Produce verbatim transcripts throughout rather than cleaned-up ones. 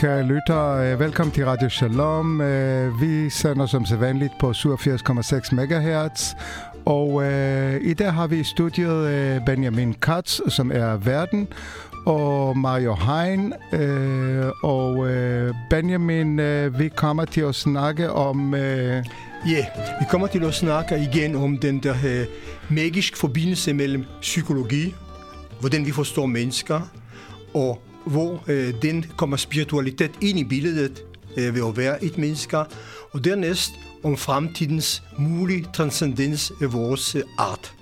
kære lyttere. Velkommen til Radio Shalom. Vi sender som sædvanligt på syvogfirs komma seks megahertz. Og øh, i dag har vi i studiet øh, Benjamin Katz, som er verden, og Mario Hein. Øh, og øh, Benjamin, øh, vi kommer til at snakke om... Øh... Ja, yeah, vi kommer til at snakke igen om den der øh, magiske forbindelse mellem psykologi, hvordan vi forstår mennesker, og hvor øh, den kommer spiritualitet ind i billedet øh, ved at være et menneske, og dernæst om fremtidens mulige transcendens af vores øh, art.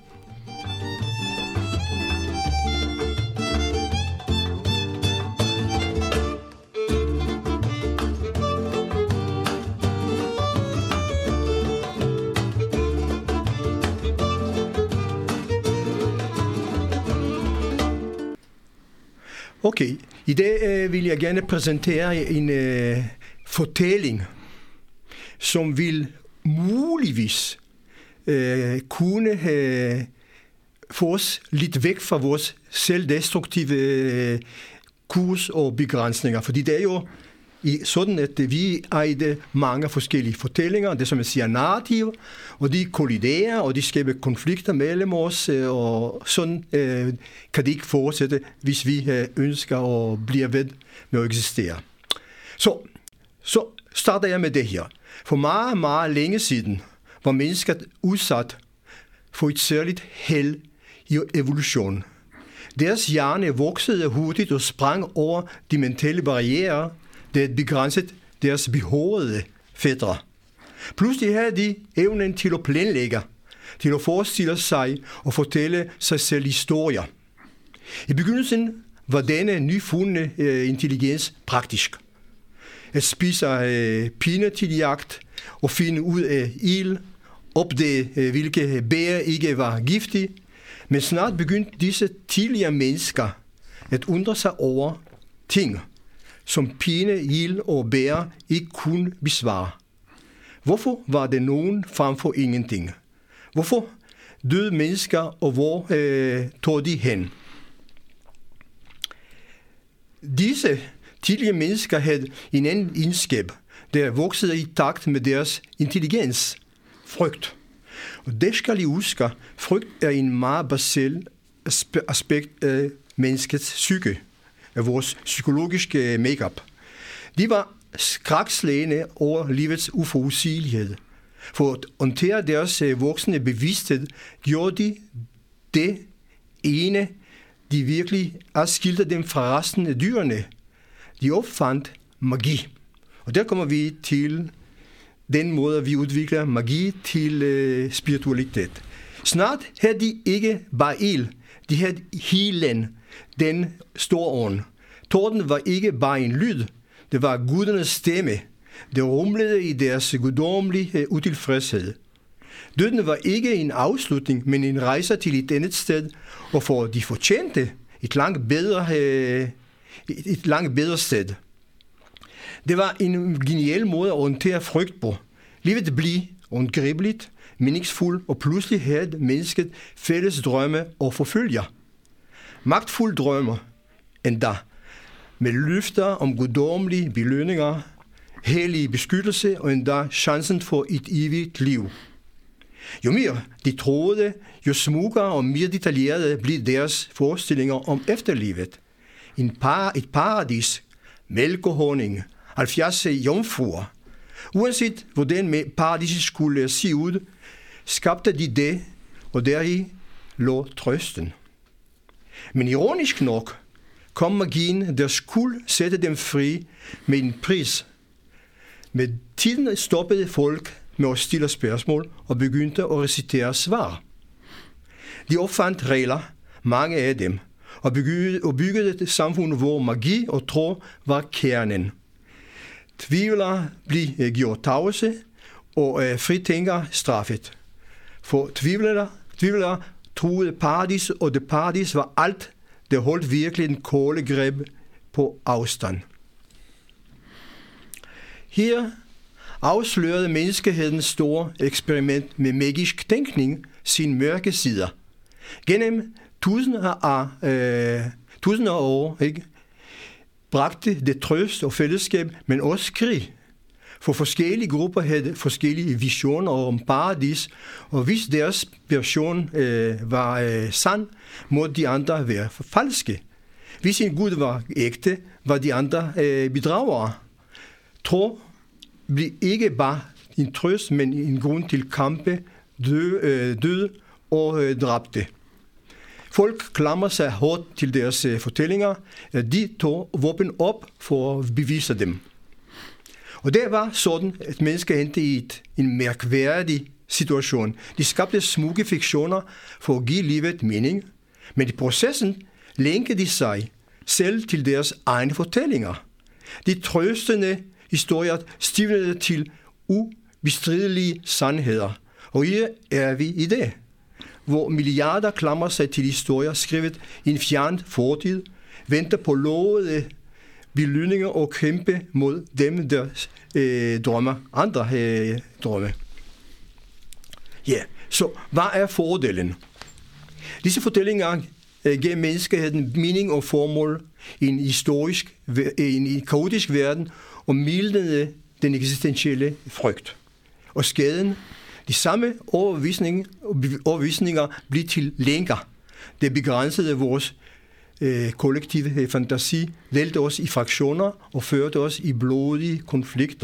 Okay, i dag øh, vil jeg gerne præsentere en øh, fortælling, som vil muligvis øh, kunne øh, få os lidt væk fra vores selvdestruktive øh, kurs og begrænsninger. Fordi det er jo sådan, at vi ejer mange forskellige fortællinger, det som jeg siger narrativ, og de kolliderer, og de skaber konflikter mellem os, og sådan øh, kan det ikke fortsætte, hvis vi øh, ønsker at blive ved med at eksistere. Så, så starter jeg med det her. For meget, meget længe siden var mennesket udsat for et særligt held i evolutionen. Deres hjerne voksede hurtigt og sprang over de mentale barrierer, det begrænset deres behårede fætre. Pludselig havde de evnen til at planlægge, til at forestille sig og fortælle sig selv historier. I begyndelsen var denne nyfundne øh, intelligens praktisk. At spise øh, pinde til jagt og finde ud af ild, opdage øh, hvilke bær ikke var giftige, men snart begyndte disse tidligere mennesker at undre sig over ting, som pine, ild og bær ikke kunne besvare. Hvorfor var det nogen frem for ingenting? Hvorfor døde mennesker, og hvor øh, tog de hen? Disse tidligere mennesker havde en anden egenskab, der voksede i takt med deres intelligens, frygt. Og det skal I huske, frygt er en meget basal aspekt af menneskets psyke, af vores psykologiske make-up. De var skrækslagne over livets uforudsigelighed. For at håndtere deres voksne bevidsthed, gjorde de det ene, de virkelig adskilte dem fra resten af dyrene. De opfandt magi. Og der kommer vi til den måde, vi udvikler magi til øh, spiritualitet. Snart havde de ikke bare ild, de havde healen, den store ånd. Torden var ikke bare en lyd, det var gudernes stemme. Det rumlede i deres guddommelige utilfredshed. Døden var ikke en afslutning, men en rejse til et andet sted, og for de fortjente et langt bedre, et langt bedre sted. Det var en genial måde at orientere frygt på. Livet blev undgribeligt, meningsfuldt, og pludselig havde mennesket fælles drømme og forfølger. Magtfulde drømmer, endda med løfter om guddommelige belønninger, hellig beskyttelse og endda chancen for et evigt liv. Jo mere de troede, jo smukkere og mere detaljerede blev deres forestillinger om efterlivet. En par, et paradis, mælk og honning, halvfjerds jomfruer. Uanset hvordan paradiset skulle se ud, skabte de det, og deri lå trøsten. Men ironisk nok kom magien, der skulle sætte dem fri med en pris. Med tiden stoppede folk med at stille spørgsmål og begyndte at recitere svar. De opfandt regler, mange af dem, og byggede, og byggede et samfund, hvor magi og tro var kernen. Tvivlere blev gjort tavse, og øh, fritænkere straffet. For tvivlere, tvivlere troede paradis, og det paradis var alt, der holdt virkelig en kolde greb på afstand. Her afslørede menneskehedens store eksperiment med magisk tænkning sin mørke sider. Gennem tusinder af, øh, tusinder af år ikke, bragte det trøst og fællesskab, men også krig. For forskellige grupper havde forskellige visioner om paradis, og hvis deres version øh, var øh, sand, må de andre være falske. Hvis en Gud var ægte, var de andre øh, bedragere. Tro blev ikke bare en trøst, men en grund til kampe, død, øh, død og øh, dræbte. Folk klamrer sig hårdt til deres øh, fortællinger. De tog våben op for at bevise dem. Og det var sådan, at mennesker endte i et, en mærkværdig situation. De skabte smukke fiktioner for at give livet mening, men i processen lænkede de sig selv til deres egne fortællinger. De trøstende historier stivnede til ubestridelige sandheder. Og her er vi i dag, hvor milliarder klamrer sig til historier skrevet i en fjern fortid, venter på lovede belønninger og kæmpe mod dem, der øh, drømmer andre øh, drømme. Ja, yeah. Så hvad er fordelen? Disse fortællinger øh, giver menneskeheden mening og formål i en historisk, i en kaotisk verden og mildnede den eksistentielle frygt. Og skaden, de samme overvisninger, overvisninger bliver til lænker. Det begrænsede vores øh, kollektive fantasi, delte os i fraktioner og førte os i blodige konflikter.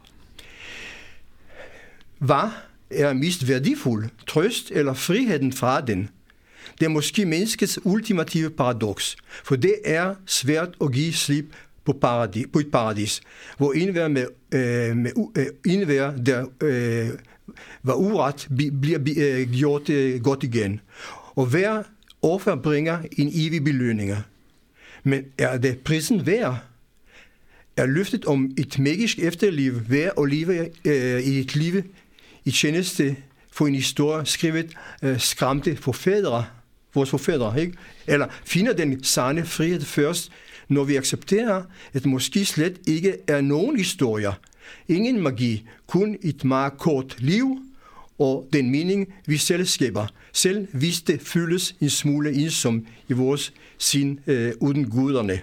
Hvad er mest værdifuld? Trøst eller friheden fra den? Det er måske menneskets ultimative paradoks, for det er svært at give slip på, paradis, på et paradis, hvor enhver, med, øh, med, øh, enhver der øh, var uret, bliver øh, gjort øh, godt igen. Og hver offer bringer en evig belønning. Men er det prisen værd? Er løftet om et magisk efterliv værd at leve øh, i et liv i tjeneste for en historie skrevet øh, skræmte forfædre, vores forfædre, ikke? Eller finder den sande frihed først, når vi accepterer, at måske slet ikke er nogen historier, ingen magi, kun et meget kort liv, og den mening, vi selv skaber, selv hvis det føles en smule ensom i vores sind øh, uden guderne.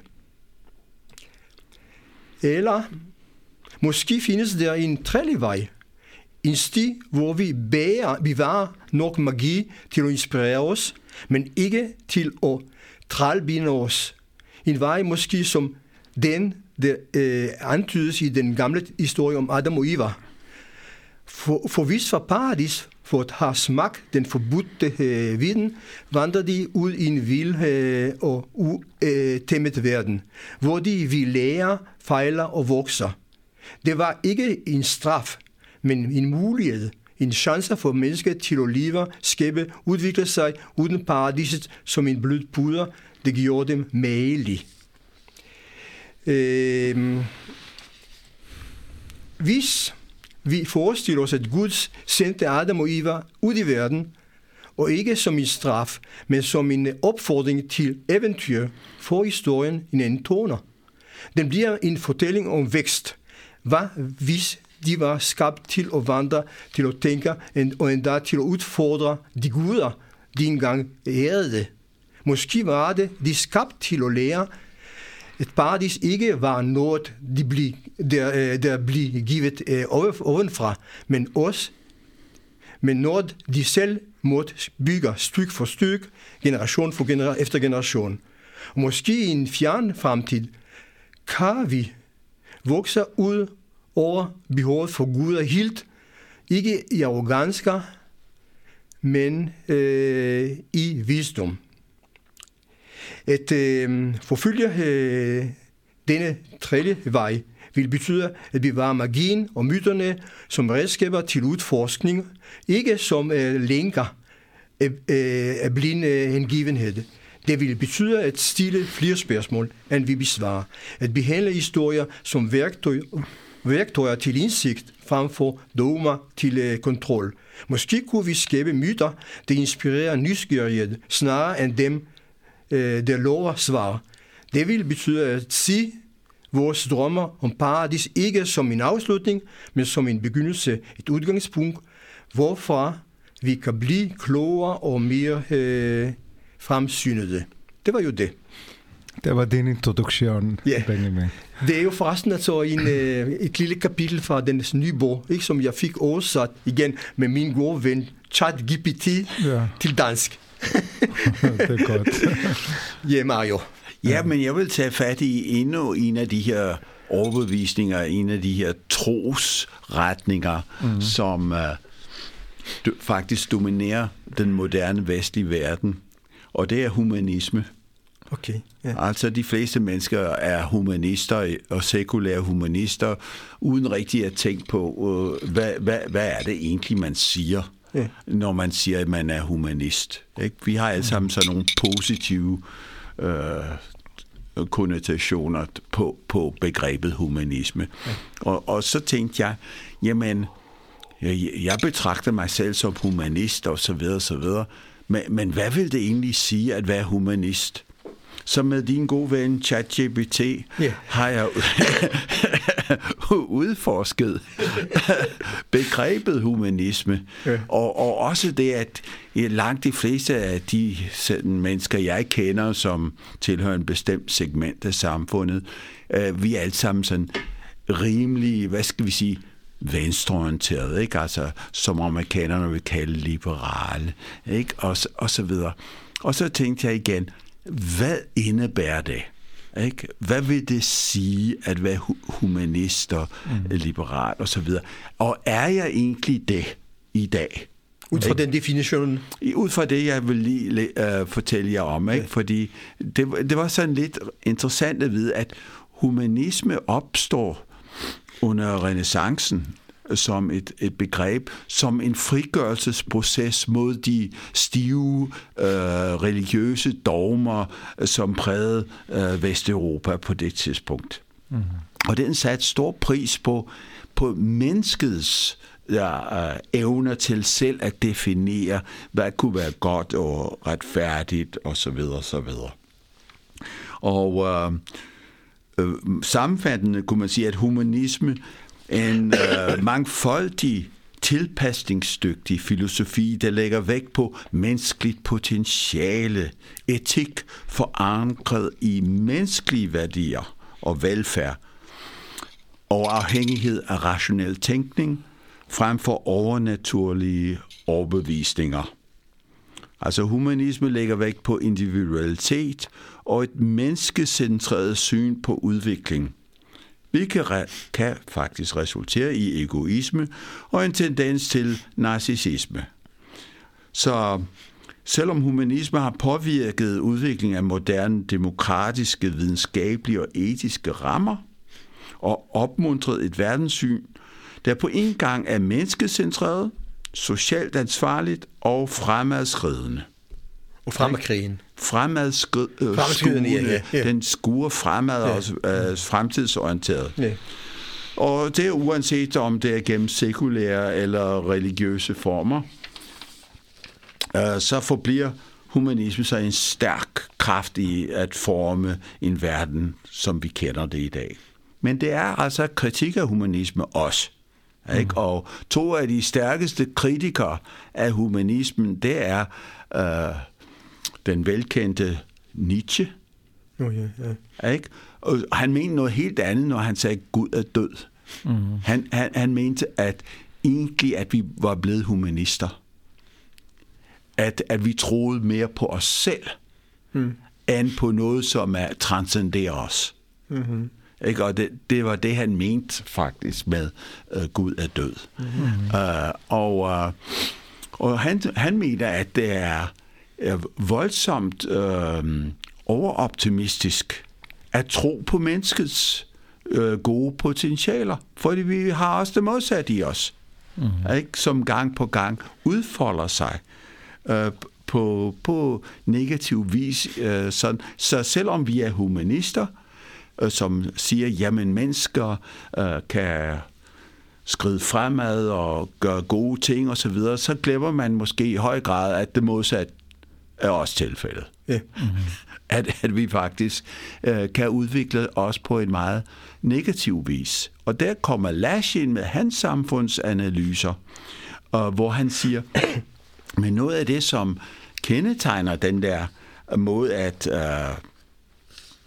Eller måske findes der en tredje vej, en sti, hvor vi bærer, bevarer nok magi til at inspirere os, men ikke til at trælbinde os. En vej måske som den, der øh, antydes i den gamle historie om Adam og Eva. For, for hvis fra paradis, for at have smagt den forbudte øh, viden, vandrer de ud i en vild øh, og utæmmet øh, verden, hvor de vil lære, fejler og vokser. Det var ikke en straf, men en mulighed, en chance for mennesker til at leve, skabe, udvikle sig uden paradiset som en blød puder, det gjorde dem magelige. Øh, hvis vi forestiller os, at Gud sendte Adam og Eva ud i verden, og ikke som en straf, men som en opfordring til eventyr, får historien en anden toner. Den bliver en fortælling om vækst. Hvad hvis de var skabt til at vandre, til at tænke, og endda til at udfordre de guder, de engang ærede. Måske var det, de skabt til at lære, at paradis ikke var noget, de blev, der, der blev givet øh, ovenfra, men også, men noget, de selv måtte bygge stykke for stykke, generation for gener- efter generation. Og måske i en fjern fremtid kan vi vokse ud over behovet for guder helt, ikke i arrogansker, men øh, i visdom. At øh, forfølge øh, denne tredje vej vil betyde at bevare magien og myterne som redskaber til udforskning, ikke som øh, lænker af, øh, af blind øh, hengivenhed. Det vil betyde at stille flere spørgsmål, end vi besvarer. At behandle historier som værktøj, værktøjer til indsigt, frem for dogmer til øh, kontrol. Måske kunne vi skabe myter, der inspirerer nysgerrighed, snarere end dem, der lover svar. Det vil betyde at sige vores drømmer om paradis ikke som en afslutning, men som en begyndelse, et udgangspunkt, hvorfra vi kan blive klogere og mere øh, fremsynede. Det var jo det. Det var din introduktion, ja. Benjamin. Det er jo forresten altså en, et lille kapitel fra dennes nye bog, ikke, som jeg fik oversat igen med min gode ven ChatGPT ja. til dansk. Det er godt. Ja, Mario. Ja, men jeg vil tage fat i endnu en af de her overbevisninger, en af de her trosretninger, mm. som uh, faktisk dominerer den moderne vestlige verden, og det er humanisme. Okay, ja. Altså de fleste mennesker er humanister og sekulære humanister, uden rigtig at tænke på, uh, hvad, hvad, hvad er det egentlig, man siger, ja. når man siger, at man er humanist. Ikke? Vi har alle sammen sådan nogle positive uh, konnotationer på, på begrebet humanisme. Ja. Og, og så tænkte jeg, jamen, jeg, jeg betragter mig selv som humanist og så videre, så videre. Men, men hvad vil det egentlig sige at være humanist? Så med din gode ven ChatGPT yeah. har jeg udforsket begrebet humanisme. Yeah. Og, og også det, at langt de fleste af de sådan, mennesker, jeg kender, som tilhører en bestemt segment af samfundet, øh, vi er alle sammen sådan rimelig, hvad skal vi sige, venstreorienteret, ikke? Altså, som amerikanerne vil kalde liberale, ikke? Og, og så videre. Og så tænkte jeg igen, hvad indebærer det? Ikke? Hvad vil det sige at være humanist og mm. liberal og så videre? Og er jeg egentlig det i dag? Ud fra den definition? Ud fra det, jeg vil lige uh, fortælle jer om. Ikke? Ja. Fordi det, det var sådan lidt interessant at vide, at humanisme opstår under renæssancen som et, et begreb, som en frigørelsesproces mod de stive øh, religiøse dogmer, som prægede øh, Vesteuropa på det tidspunkt. Mm-hmm. Og den satte stor pris på, på menneskets ja, øh, evner til selv at definere, hvad kunne være godt og retfærdigt osv. osv. Og øh, øh, sammenfattende kunne man sige, at humanisme en øh, mangfoldig, tilpasningsdygtig filosofi, der lægger vægt på menneskeligt potentiale, etik forankret i menneskelige værdier og velfærd, og afhængighed af rationel tænkning frem for overnaturlige overbevisninger. Altså humanisme lægger vægt på individualitet og et menneskecentreret syn på udvikling, hvilket kan faktisk resultere i egoisme og en tendens til narcissisme. Så selvom humanisme har påvirket udviklingen af moderne demokratiske, videnskabelige og etiske rammer og opmuntret et verdenssyn, der på en gang er menneskecentreret, socialt ansvarligt og fremadskridende. Og fremadskridende. Fremadskridende, øh, ja, ja. Den skuer fremad og ja. øh, fremtidsorienteret. Ja. Og det er uanset om det er gennem sekulære eller religiøse former, øh, så forbliver humanisme så en stærk kraft i at forme en verden, som vi kender det i dag. Men det er altså kritik af humanisme også. Ikke? Mm. Og to af de stærkeste kritikere af humanismen, det er øh, den velkendte Nietzsche. Oh, ja, ja. Ikke? Og han mente noget helt andet, når han sagde, Gud er død. Mm. Han, han, han mente, at egentlig, at vi var blevet humanister. At, at vi troede mere på os selv, mm. end på noget, som er transcenderer os. Mm-hmm. Ikke? Og det, det var det, han mente faktisk med, uh, Gud er død. Mm-hmm. Uh, og uh, og han, han mener, at det er, er voldsomt uh, overoptimistisk at tro på menneskets uh, gode potentialer, fordi vi har også det modsatte i os, mm-hmm. ikke? Som gang på gang udfolder sig uh, på, på negativ vis. Uh, sådan. Så selvom vi er humanister, som siger, jamen mennesker øh, kan skride fremad og gøre gode ting og så videre, så glemmer man måske i høj grad, at det modsatte er også tilfældet. Ja. Mm-hmm. At, at vi faktisk øh, kan udvikle os på en meget negativ vis. Og der kommer Lasch ind med hans samfundsanalyser, øh, hvor han siger, men noget af det, som kendetegner den der måde at øh,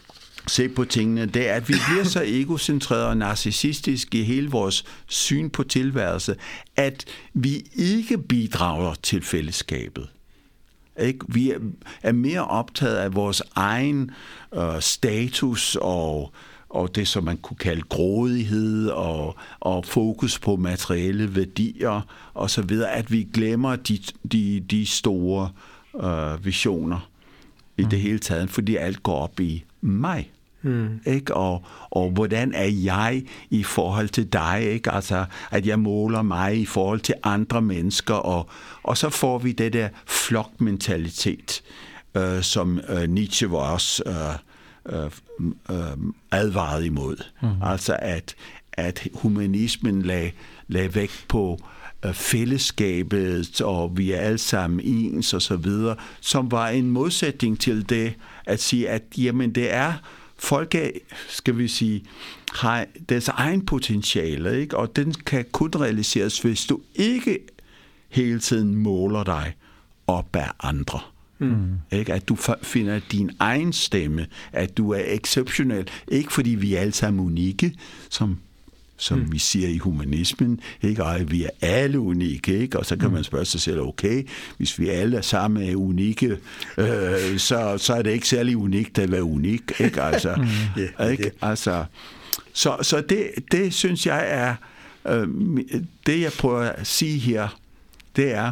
se på tingene, det er, at vi bliver så egocentrerede og narcissistiske i hele vores syn på tilværelse, at vi ikke bidrager til fællesskabet. Ikke? Vi er, er mere optaget af vores egen øh, status og, og det, som man kunne kalde grådighed og, og fokus på materielle værdier og så videre, at vi glemmer de, de, de store øh, visioner i mm. det hele taget, fordi alt går op i mig. Mm. Ikke? Og, og hvordan er jeg i forhold til dig? Ikke? Altså, at jeg måler mig i forhold til andre mennesker, og, og så får vi det der flokmentalitet, øh, som øh, Nietzsche var også øh, øh, øh, advaret imod. Mm. Altså, at, at humanismen lag, lag vægt på øh, fællesskabet, og vi er alle sammen ens, og så videre, som var en modsætning til det, at sige, at jamen, det er folk er, skal vi sige, har deres egen potentiale, ikke? Og den kan kun realiseres, hvis du ikke hele tiden måler dig op af andre. Mm. Ikke? At du finder din egen stemme, at du er exceptionel, ikke fordi vi er alle sammen unikke, som som mm. vi siger i humanismen, ikke? Og vi er alle unikke, ikke? Og så kan mm. man spørge sig selv, okay, hvis vi alle sammen er unikke, øh, så, så er det ikke særlig unikt at være unik, ikke? Altså, mm. yeah, ikke? Yeah. Altså, så så det, det synes jeg er, øh, det jeg prøver at sige her, det er,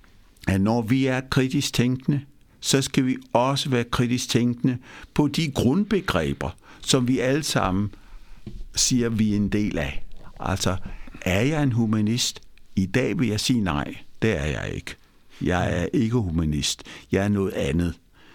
at når vi er kritisk tænkende, så skal vi også være kritisk tænkende på de grundbegreber, som vi alle sammen siger, vi er en del af. Altså, er jeg en humanist? I dag vil jeg sige nej. Det er jeg ikke. Jeg er ikke humanist. Jeg er noget andet.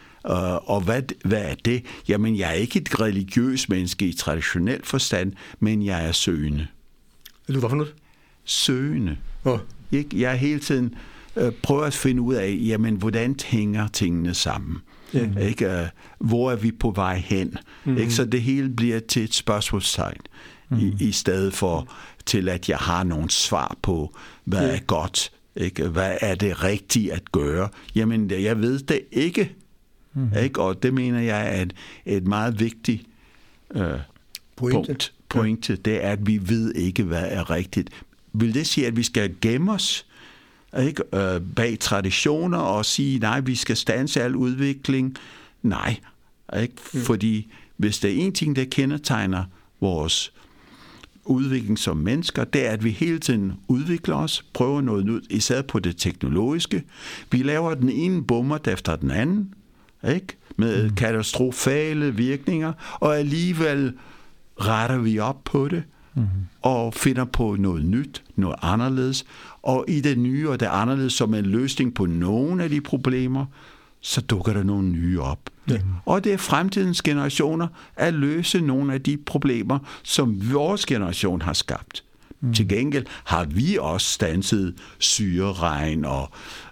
Uh, og hvad, hvad er det? Jamen, jeg er ikke et religiøst menneske i traditionel forstand, men jeg er søgende. Er du hvad for noget? Søgende. Oh. Ikke? Jeg er hele tiden uh, prøver at finde ud af, jamen, hvordan hænger tingene sammen? Mm-hmm. Ikke? Hvor er vi på vej hen? Mm-hmm. Ikke? Så det hele bliver til et spørgsmålstegn, mm-hmm. i, i stedet for til, at jeg har nogle svar på, hvad yeah. er godt, ikke? Hvad er det rigtige at gøre? Jamen, jeg ved det ikke. Mm-hmm. Ikke? Og det mener jeg er et, et meget vigtigt øh, pointe. punkt. Pointe. Ja. Det er, at vi ved ikke, hvad er rigtigt. Vil det sige, at vi skal gemme os, ikke, øh, bag traditioner og sige, nej, vi skal standse al udvikling? Nej, ikke? Mm. Fordi hvis der er en ting, der kendetegner vores udvikling som mennesker, det er, at vi hele tiden udvikler os, prøver noget nyt, især på det teknologiske. Vi laver den ene bummer efter den anden, ikke? Med mm. katastrofale virkninger, og alligevel retter vi op på det, mm. og finder på noget nyt, noget anderledes, og i det nye og det anderledes som en løsning på nogle af de problemer, så dukker der nogle nye op. Ja. Og det er fremtidens generationer at løse nogle af de problemer, som vores generation har skabt. Mm. Til gengæld har vi også standset syreregn og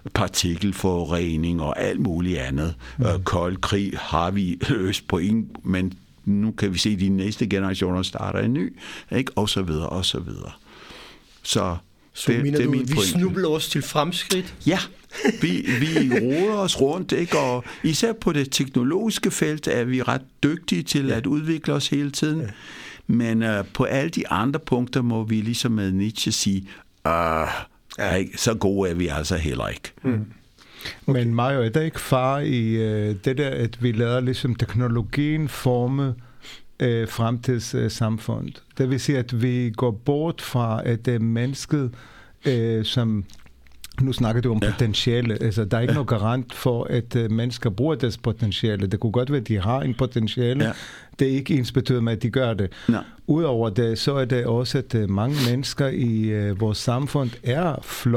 partikelforurening og alt muligt andet. Mm. Øh, kold krig har vi løst på en, men nu kan vi se, at de næste generationer starter en ny, ikke? Og så videre, og så videre. Så, så det, mener det er du, min vi pointe. Snubler os til fremskridt? Ja, vi, vi roder os rundt, ikke? Og især på det teknologiske felt er vi ret dygtige til ja. at udvikle os hele tiden. Ja. Men uh, på alle de andre punkter må vi ligesom med Nietzsche sige, uh, ja. ikke, så gode er vi altså heller ikke. Mm. Okay. Men Mario, er der ikke far i uh, det der, at vi lader ligesom teknologien forme uh, fremtidssamfund? Uh, det vil sige, at vi går bort fra, at det er mennesket, uh, som... Nu snakker du om ja. potentiale. Altså, der er ikke ja. noget garant for, at uh, mennesker bruger deres potentiale. Det kunne godt være, at de har en potentiale. Ja. Det er ikke ensbetydende med, at de gør det. Ja. Udover det, så er det også, at uh, mange mennesker i uh, vores samfund er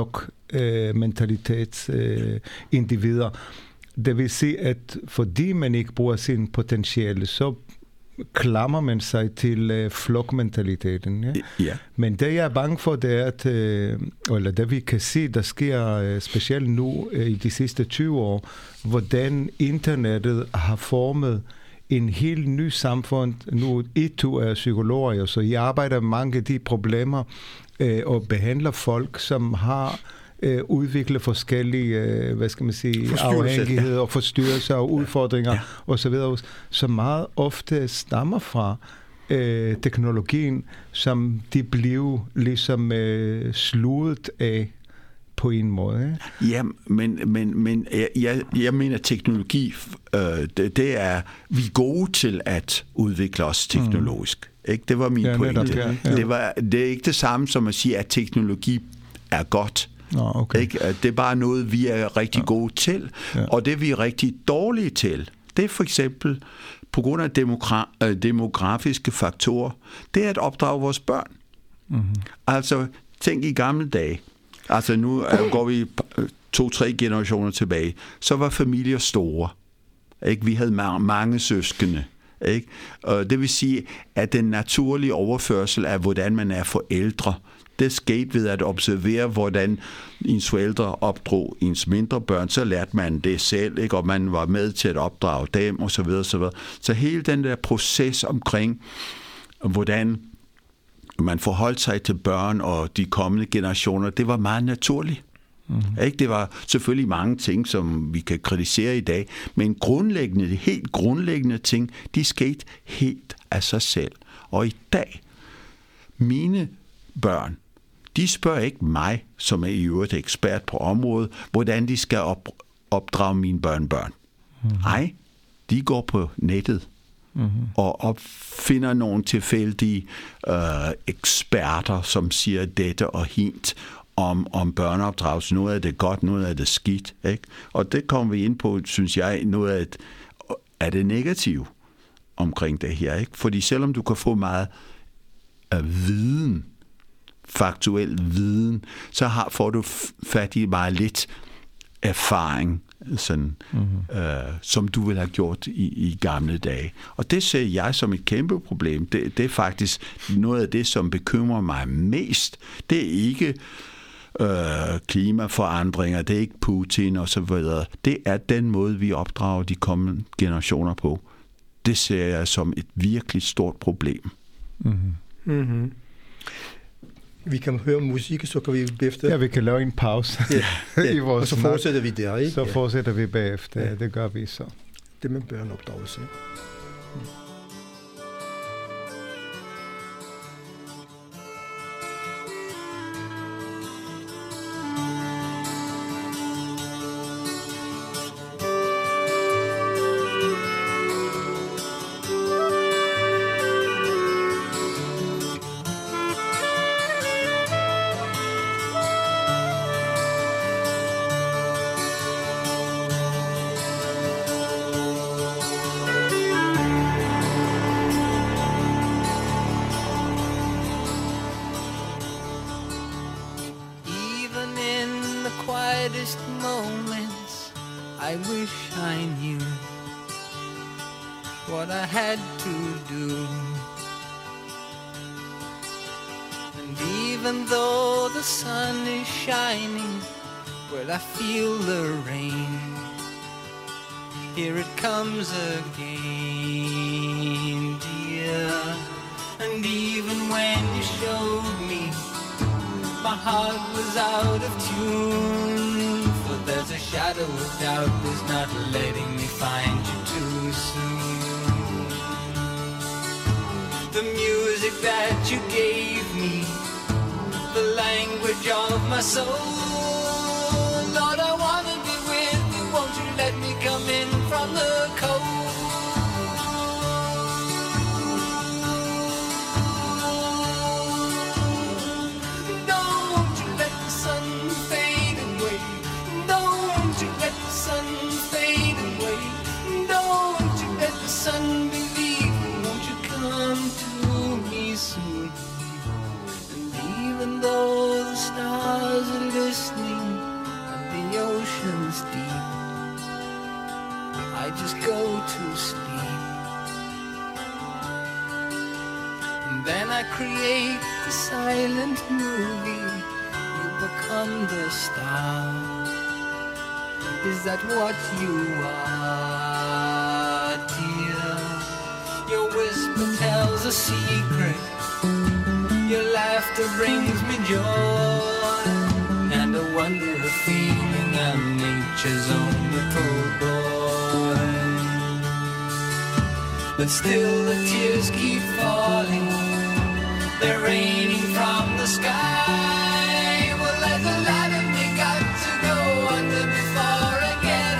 flok-mentalitetsindivider. Uh, det vil sige, at fordi man ikke bruger sin potentiale, så klamrer man sig til uh, flokmentaliteten. Ja? Ja. Men det, jeg er bange for, det er, at, uh, eller det vi kan se, der sker uh, specielt nu uh, i de sidste tyve år, hvordan internettet har formet en helt ny samfund. Nu I to er psykologer, så I arbejder med mange af de problemer uh, og behandler folk, som har øh, udvikle forskellige, øh, hvad skal man sige, afhængigheder og forstyrrelser og udfordringer ja. osv., som meget ofte stammer fra øh, teknologien, som de blev ligesom øh, sluget af på en måde. Ja, men, men, men jeg, jeg mener, teknologi, øh, det, det er, vi er gode til at udvikle os teknologisk. Mm. Ikke? Det var min ja, pointe. Det, ja, ja. Det, var, det er ikke det samme som at sige, at teknologi er godt. Nå, okay. Ikke? Det er bare noget, vi er rigtig ja. gode til. Ja. Og det, vi er rigtig dårlige til, det er for eksempel, på grund af demogra- demografiske faktorer, det er at opdrage vores børn. Mm-hmm. Altså, tænk i gamle dage. Altså nu går vi to-tre generationer tilbage, så var familier store. Ikke? Vi havde mange søskende. Ikke? Og det vil sige, at den naturlige overførsel af, hvordan man er forældre, det skete ved at observere, hvordan ens forældre opdrog ens mindre børn, så lærte man det selv, ikke? Og man var med til at opdrage dem, og så videre, så videre. Så hele den der proces omkring, hvordan man forholdt sig til børn og de kommende generationer, det var meget naturligt. Mm-hmm. Ikke? Det var selvfølgelig mange ting, som vi kan kritisere i dag, men grundlæggende, de helt grundlæggende ting, de skete helt af sig selv. Og i dag, mine børn, de spørger ikke mig, som er i øvrigt ekspert på området, hvordan de skal op, opdrage mine børnebørn. Mm-hmm. Nej, de går på nettet. Mm-hmm. og opfinder nogle tilfældige øh, eksperter, som siger dette og hint om, om børneopdragelse. Noget af det godt, noget af det skidt. Ikke? Og det kommer vi ind på, synes jeg, noget af det, af det negative omkring det her. Ikke? Fordi selvom du kan få meget af viden, faktuel viden, så har, får du fat i meget lidt erfaring, sådan, mm-hmm. øh, som du ville have gjort i, i gamle dage. Og det ser jeg som et kæmpe problem. Det, det er faktisk noget af det, som bekymrer mig mest. Det er ikke øh, klimaforandringer, det er ikke Putin og så videre. Det er den måde, vi opdrager de kommende generationer på. Det ser jeg som et virkelig stort problem. Mm-hmm. Mm-hmm. Vi kan høre musik, så kan vi bagefter... Ja, vi kan lave en pause ja, ja. i vores og så fortsætter vi der, ikke? Så fortsætter vi bagefter, ja. Det gør vi så. Det med børneopdragelse. Moments, I wish I knew what I had to do. And even though the sun is shining, well, I feel the rain. Here it comes again, dear. And even when you showed me, my heart was out of tune. For there's a shadow of doubt that's not letting me find you too soon. The music that you gave me, the language of my soul. Lord, I wanna be with you, won't you let me come in from the cold? Just go to sleep, and then I create the silent movie. You become the star. Is that what you are, dear? Your whisper tells a secret. Your laughter brings me joy, and a under a feeling I'm nature's own little boy. But still the tears keep falling, they're raining from the sky. Well, there's a lot of me got to go under before I get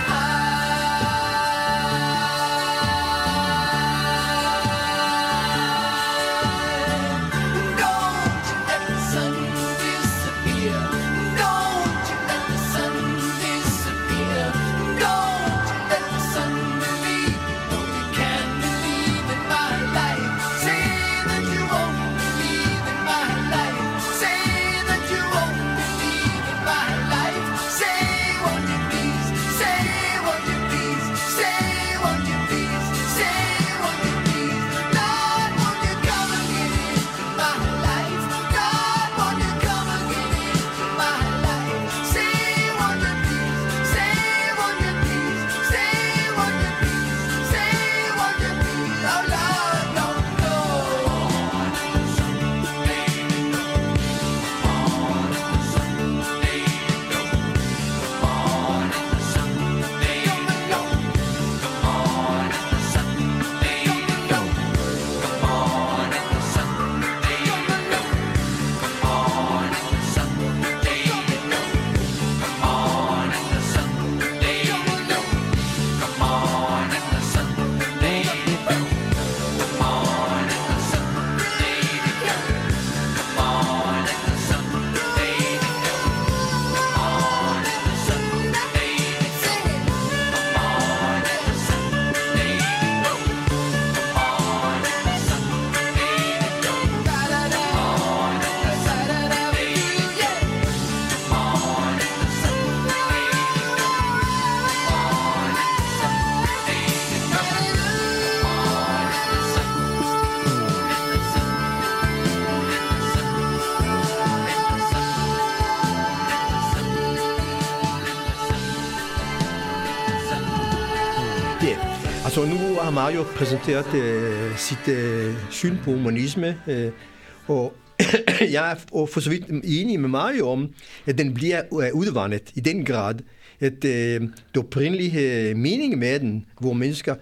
Så nu har Mario præsenteret øh, sit øh, syn på humanisme, øh, og jeg er for så vidt enig med Mario om, at den bliver udvandet i den grad, at øh, det oprindelige mening med den, hvor mennesker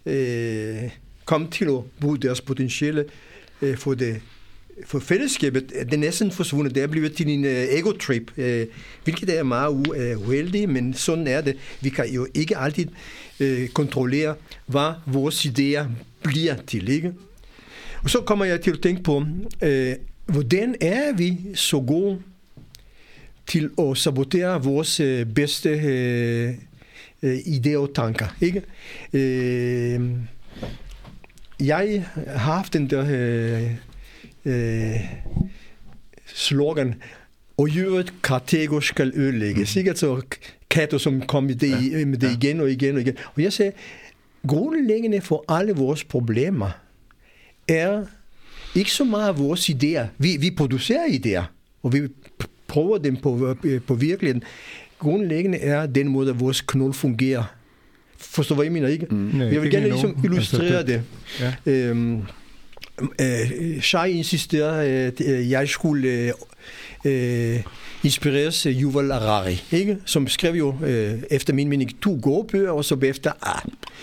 øh, kom til at bruge deres potentiale øh, for det for fællesskabet, det er næsten forsvundet. Det er blevet til en uh, ego-trip, uh, hvilket er meget uh, uheldigt, men sådan er det. Vi kan jo ikke altid uh, kontrollere, hvad vores idéer bliver til, ikke? Og så kommer jeg til at tænke på, uh, hvordan er vi så gode til at sabotere vores uh, bedste uh, uh, idéer og tanker, ikke? Uh, jeg har haft den der Uh, Øh, slogan, og jøret Karthago skal ødelægges. Ikke? Altså Cato, som kom med det, ja, med det ja. igen og igen og igen. Og jeg sagde, grundlæggende for alle vores problemer er ikke så meget vores idéer. Vi, vi producerer idéer, og vi prøver dem på, på virkeligheden. Grundlæggende er den måde, at vores knold fungerer. Forstår hvad jeg mener, ikke? Mm. Jeg vil gerne ligesom illustrere det. Ja. Øhm, Uh, Shai insisterede, at uh, jeg skulle uh, uh, inspireres af Yuval Harari, ikke? Som skrev jo uh, efter min mening to gode bøger, og så bagefter ah.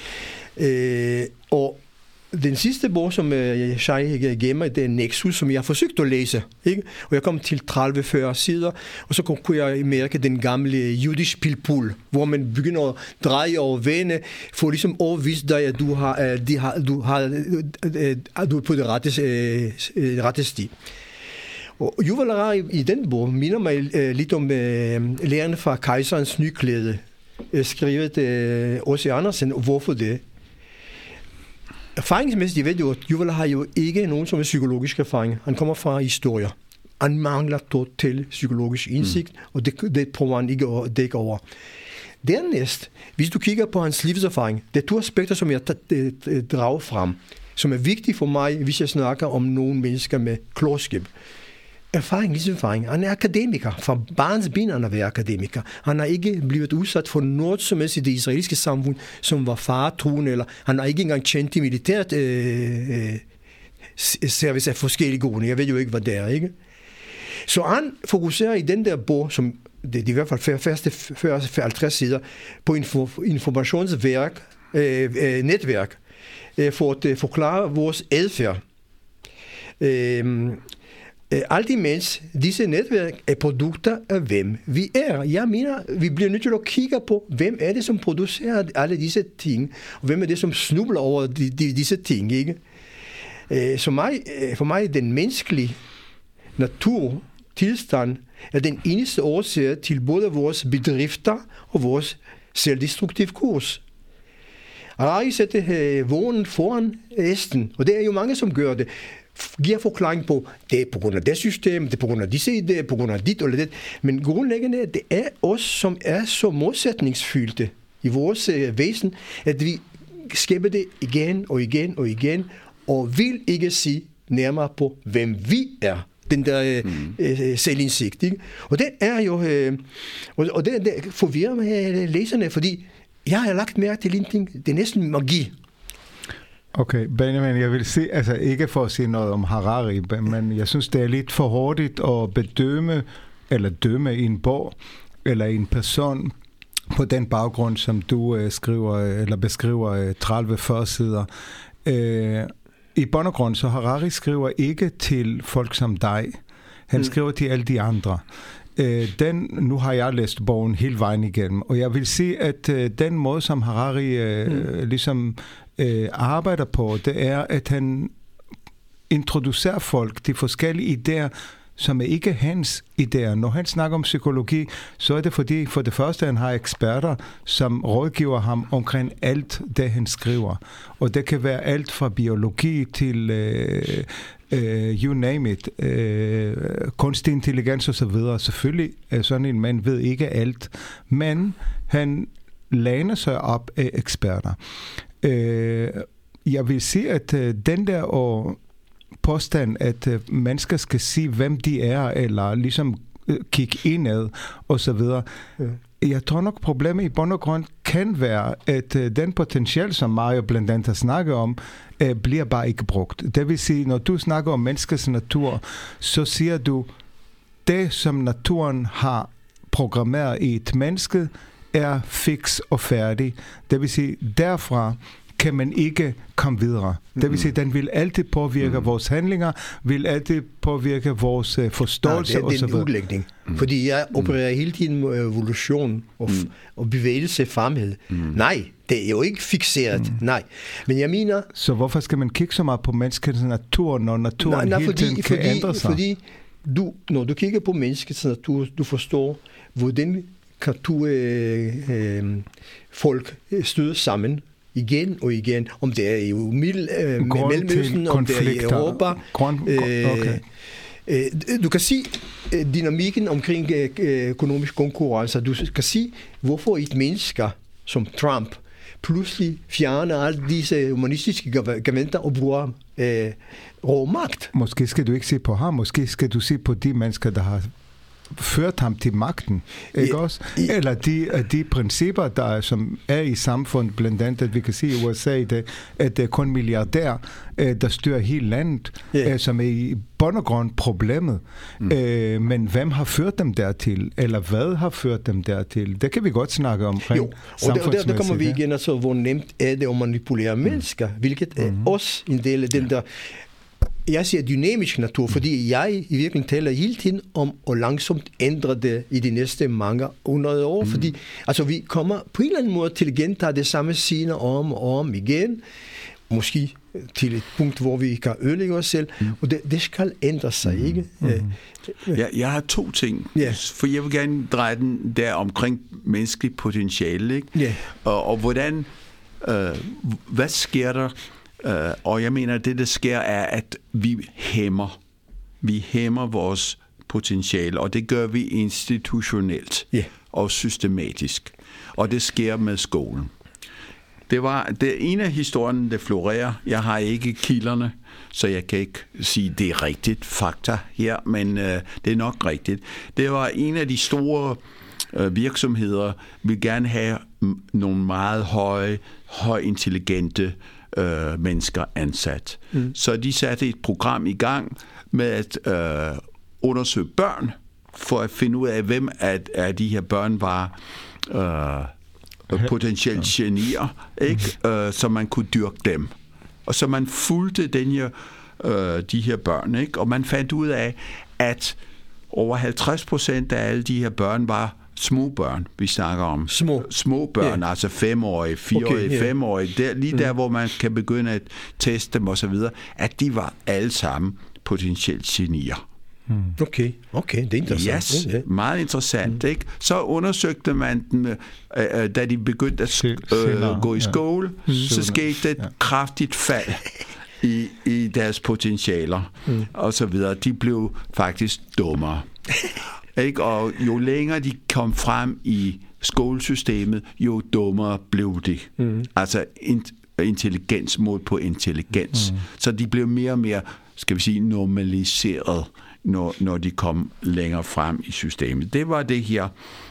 Uh, og den sidste bog, som uh, Shai gav mig, det er Nexus, som jeg har forsøgt at læse, ikke? Og jeg kom til tredive til fyrre sider, og så kunne jeg mærke den gamle Jüdisch Pilpul, hvor man begynder at dreje og vende, for ligesom overvist dig, at du har, de har, du har, at du er på det rette, uh, rette sti. Og Yuval Harari i den bog minder mig uh, lidt om uh, lærerne fra Kejserens Nyklæde, uh, skrevet uh, H C Andersen, og hvorfor det? Erfaringsmæssigt, jeg ved jo, at Yuval har jo ikke nogen som er psykologisk erfaring. Han kommer fra historier. Han mangler totalt psykologisk indsigt, mm. og det, det prøver han ikke at dække over. Dernæst, hvis du kigger på hans livserfaring, det er to aspekter, som jeg drager frem, som er vigtige for mig, hvis jeg snakker om nogle mennesker med klogskab. Erfaring, livserfaring. Han er akademiker. Fra barns ben han har været akademiker. Han har ikke blevet udsat for noget som helst i det israelske samfund, som var faretruende, eller han har ikke engang tjent i militært øh, øh, service af forskellige grunde. Jeg ved jo ikke, hvad det er, ikke? Så han fokuserer i den der bog, som det er i hvert fald første første halvtreds sider, på info, informationsværk, øh, øh, netværk, øh, for at øh, forklare vores adfærd. Øh, øh, alt imens disse netværk er produkter af hvem vi er. Jeg mener, vi bliver nødt til at kigge på, hvem er det, som producerer alle disse ting, og hvem er det, som snubler over de, de, disse ting, ikke? Øh, så mig, for mig den menneskelige naturtilstand er den eneste årsag til både vores bedrifter og vores selvdestruktive kurs. Harari sætter øh, vognen foran hesten, og det er jo mange, som gør det. Giver forklaring på, det er på grund af det system, det er på grund af disse idéer, på grund af dit eller det. Men grundlæggende, det er os, som er så modsætningsfyldte i vores øh, væsen, at vi skaber det igen og igen og igen, og vil ikke sige nærmere på, hvem vi er. Den der mm. øh, selvindsigt, ikke? Og det er jo, øh, og, og det, det forvirrer med læserne, fordi jeg har lagt mærke til en ting, det er næsten magi. Okay, Benjamin, jeg vil sige, altså ikke for at sige noget om Harari, men jeg synes, det er lidt for hurtigt at bedømme, eller dømme en bog, eller en person, på den baggrund, som du øh, skriver, eller beskriver øh, tredive til fyrre sider. Øh, I bund og grund, så Harari skriver ikke til folk som dig. Han mm. skriver til alle de andre. Øh, den, nu har jeg læst bogen hele vejen igennem, og jeg vil sige, at øh, den måde, som Harari øh, mm. ligesom øh, arbejder på, det er, at han introducerer folk de forskellige idéer, som er ikke hans idéer. Når han snakker om psykologi, så er det fordi, for det første, han har eksperter, som rådgiver ham omkring alt det, han skriver. Og det kan være alt fra biologi til øh, øh, you name it, øh, kunstig intelligens osv. Selvfølgelig er sådan en mand ved ikke alt, men han læner sig op af eksperter. Øh, jeg vil sige, at øh, den der og påstand, at øh, mennesker skal sige, hvem de er, eller ligesom øh, kigge indad, og så videre. Ja. Jeg tror nok, problemet i bund og grund kan være, at øh, den potentiale, som Mario blandt andet har snakket om, øh, bliver bare ikke brugt. Det vil sige, når du snakker om menneskets natur, så siger du, det som naturen har programmeret i et menneske, er fix og færdig. Det vil sige, derfra kan man ikke komme videre. Det vil sige, at den vil altid påvirke mm. vores handlinger, vil altid påvirke vores uh, forståelse osv. Det er en udlægning. Mm. Fordi jeg opererer hele tiden med evolution og, mm. og bevægelse fremhed. Mm. Nej, det er jo ikke fikseret. Mm. Nej. Men jeg mener... Så hvorfor skal man kigge så meget på menneskets natur, når naturen nej, nej, hele tiden fordi, kan fordi, ændre sig? Fordi du, når du kigger på menneskets natur, du forstår, hvordan kan du øh, øh, folk støde sammen igen og igen, om det er i Middel, øh, Mellemøsten, om det er i Europa. Grund, okay. øh, øh, du kan sige øh, dynamikken omkring øh, økonomisk konkurrence. Du kan sige, hvorfor et menneske som Trump pludselig fjerner alle disse humanistiske gaventer og bruger øh, rå magt. Måske skal du ikke se på ham, måske skal du se på de mennesker, der har ført ham til magten, ikke ja, også? Ja. Eller de, de principper, der som er i samfundet, blandt andet, at vi kan sige i U S A, det, at det er kun milliardær, der styrer hele landet, ja. Som er i bund og grund problemet. Mm. Øh, men hvem har ført dem dertil? Eller hvad har ført dem dertil? Det kan vi godt snakke om. Jo, og der, der, der kommer vi igen, altså, hvor nemt er det at manipulere mm. mennesker, hvilket er mm. også en del af den der. Jeg siger dynamisk natur, fordi jeg i virkeligheden taler hele tiden om at langsomt ændre det i de næste mange hundrede år, mm. fordi altså, vi kommer på en eller anden måde til at gentage det samme scener om og om igen, måske til et punkt, hvor vi kan ødelægge os selv, mm. og det, det skal ændre sig, ikke? Mm. Jeg, jeg har to ting, yeah. for jeg vil gerne dreje den der omkring menneskelig potentiale, ikke? Yeah. Og, og hvordan, øh, hvad sker der? Uh, og jeg mener, at det, der sker, er, at vi hæmmer. Vi hæmmer vores potentiale, og det gør vi institutionelt yeah. og systematisk. Og det sker med skolen. Det var det en af historien, der florerer. Jeg har ikke kilderne, så jeg kan ikke sige, det er rigtigt fakta her, men uh, det er nok rigtigt. Det var en af de store uh, virksomheder, vil gerne have nogle meget høje, højintelligente Øh, mennesker ansat. Mm. Så de satte et program i gang med at øh, undersøge børn, for at finde ud af, hvem af, af de her børn var øh, potentielt genier, ikke? Øh, så man kunne dyrke dem. Og så man fulgte den her, øh, de her børn, ikke? Og man fandt ud af, at over halvtreds procent af alle de her børn var små børn, vi snakker om. Små, små børn, yeah. altså femårige, fireårige, okay, yeah. femårige, der, lige mm. der, hvor man kan begynde at teste dem osv., at de var alle sammen potentielt genier. Mm. Okay, okay, det er interessant. Yes, yeah. meget interessant, mm. ikke? Så undersøgte man den, øh, da de begyndte at øh, gå i skole, ja. så skete et ja. kraftigt fald i, i deres potentialer, mm. og så videre. De blev faktisk dummere. Ikke? Og jo længere de kom frem i skolesystemet, jo dummere blev de. Mm. Altså intelligens mod på intelligens. Mm. Så de blev mere og mere, skal vi sige, normaliseret, når, når de kom længere frem i systemet. Det var det her.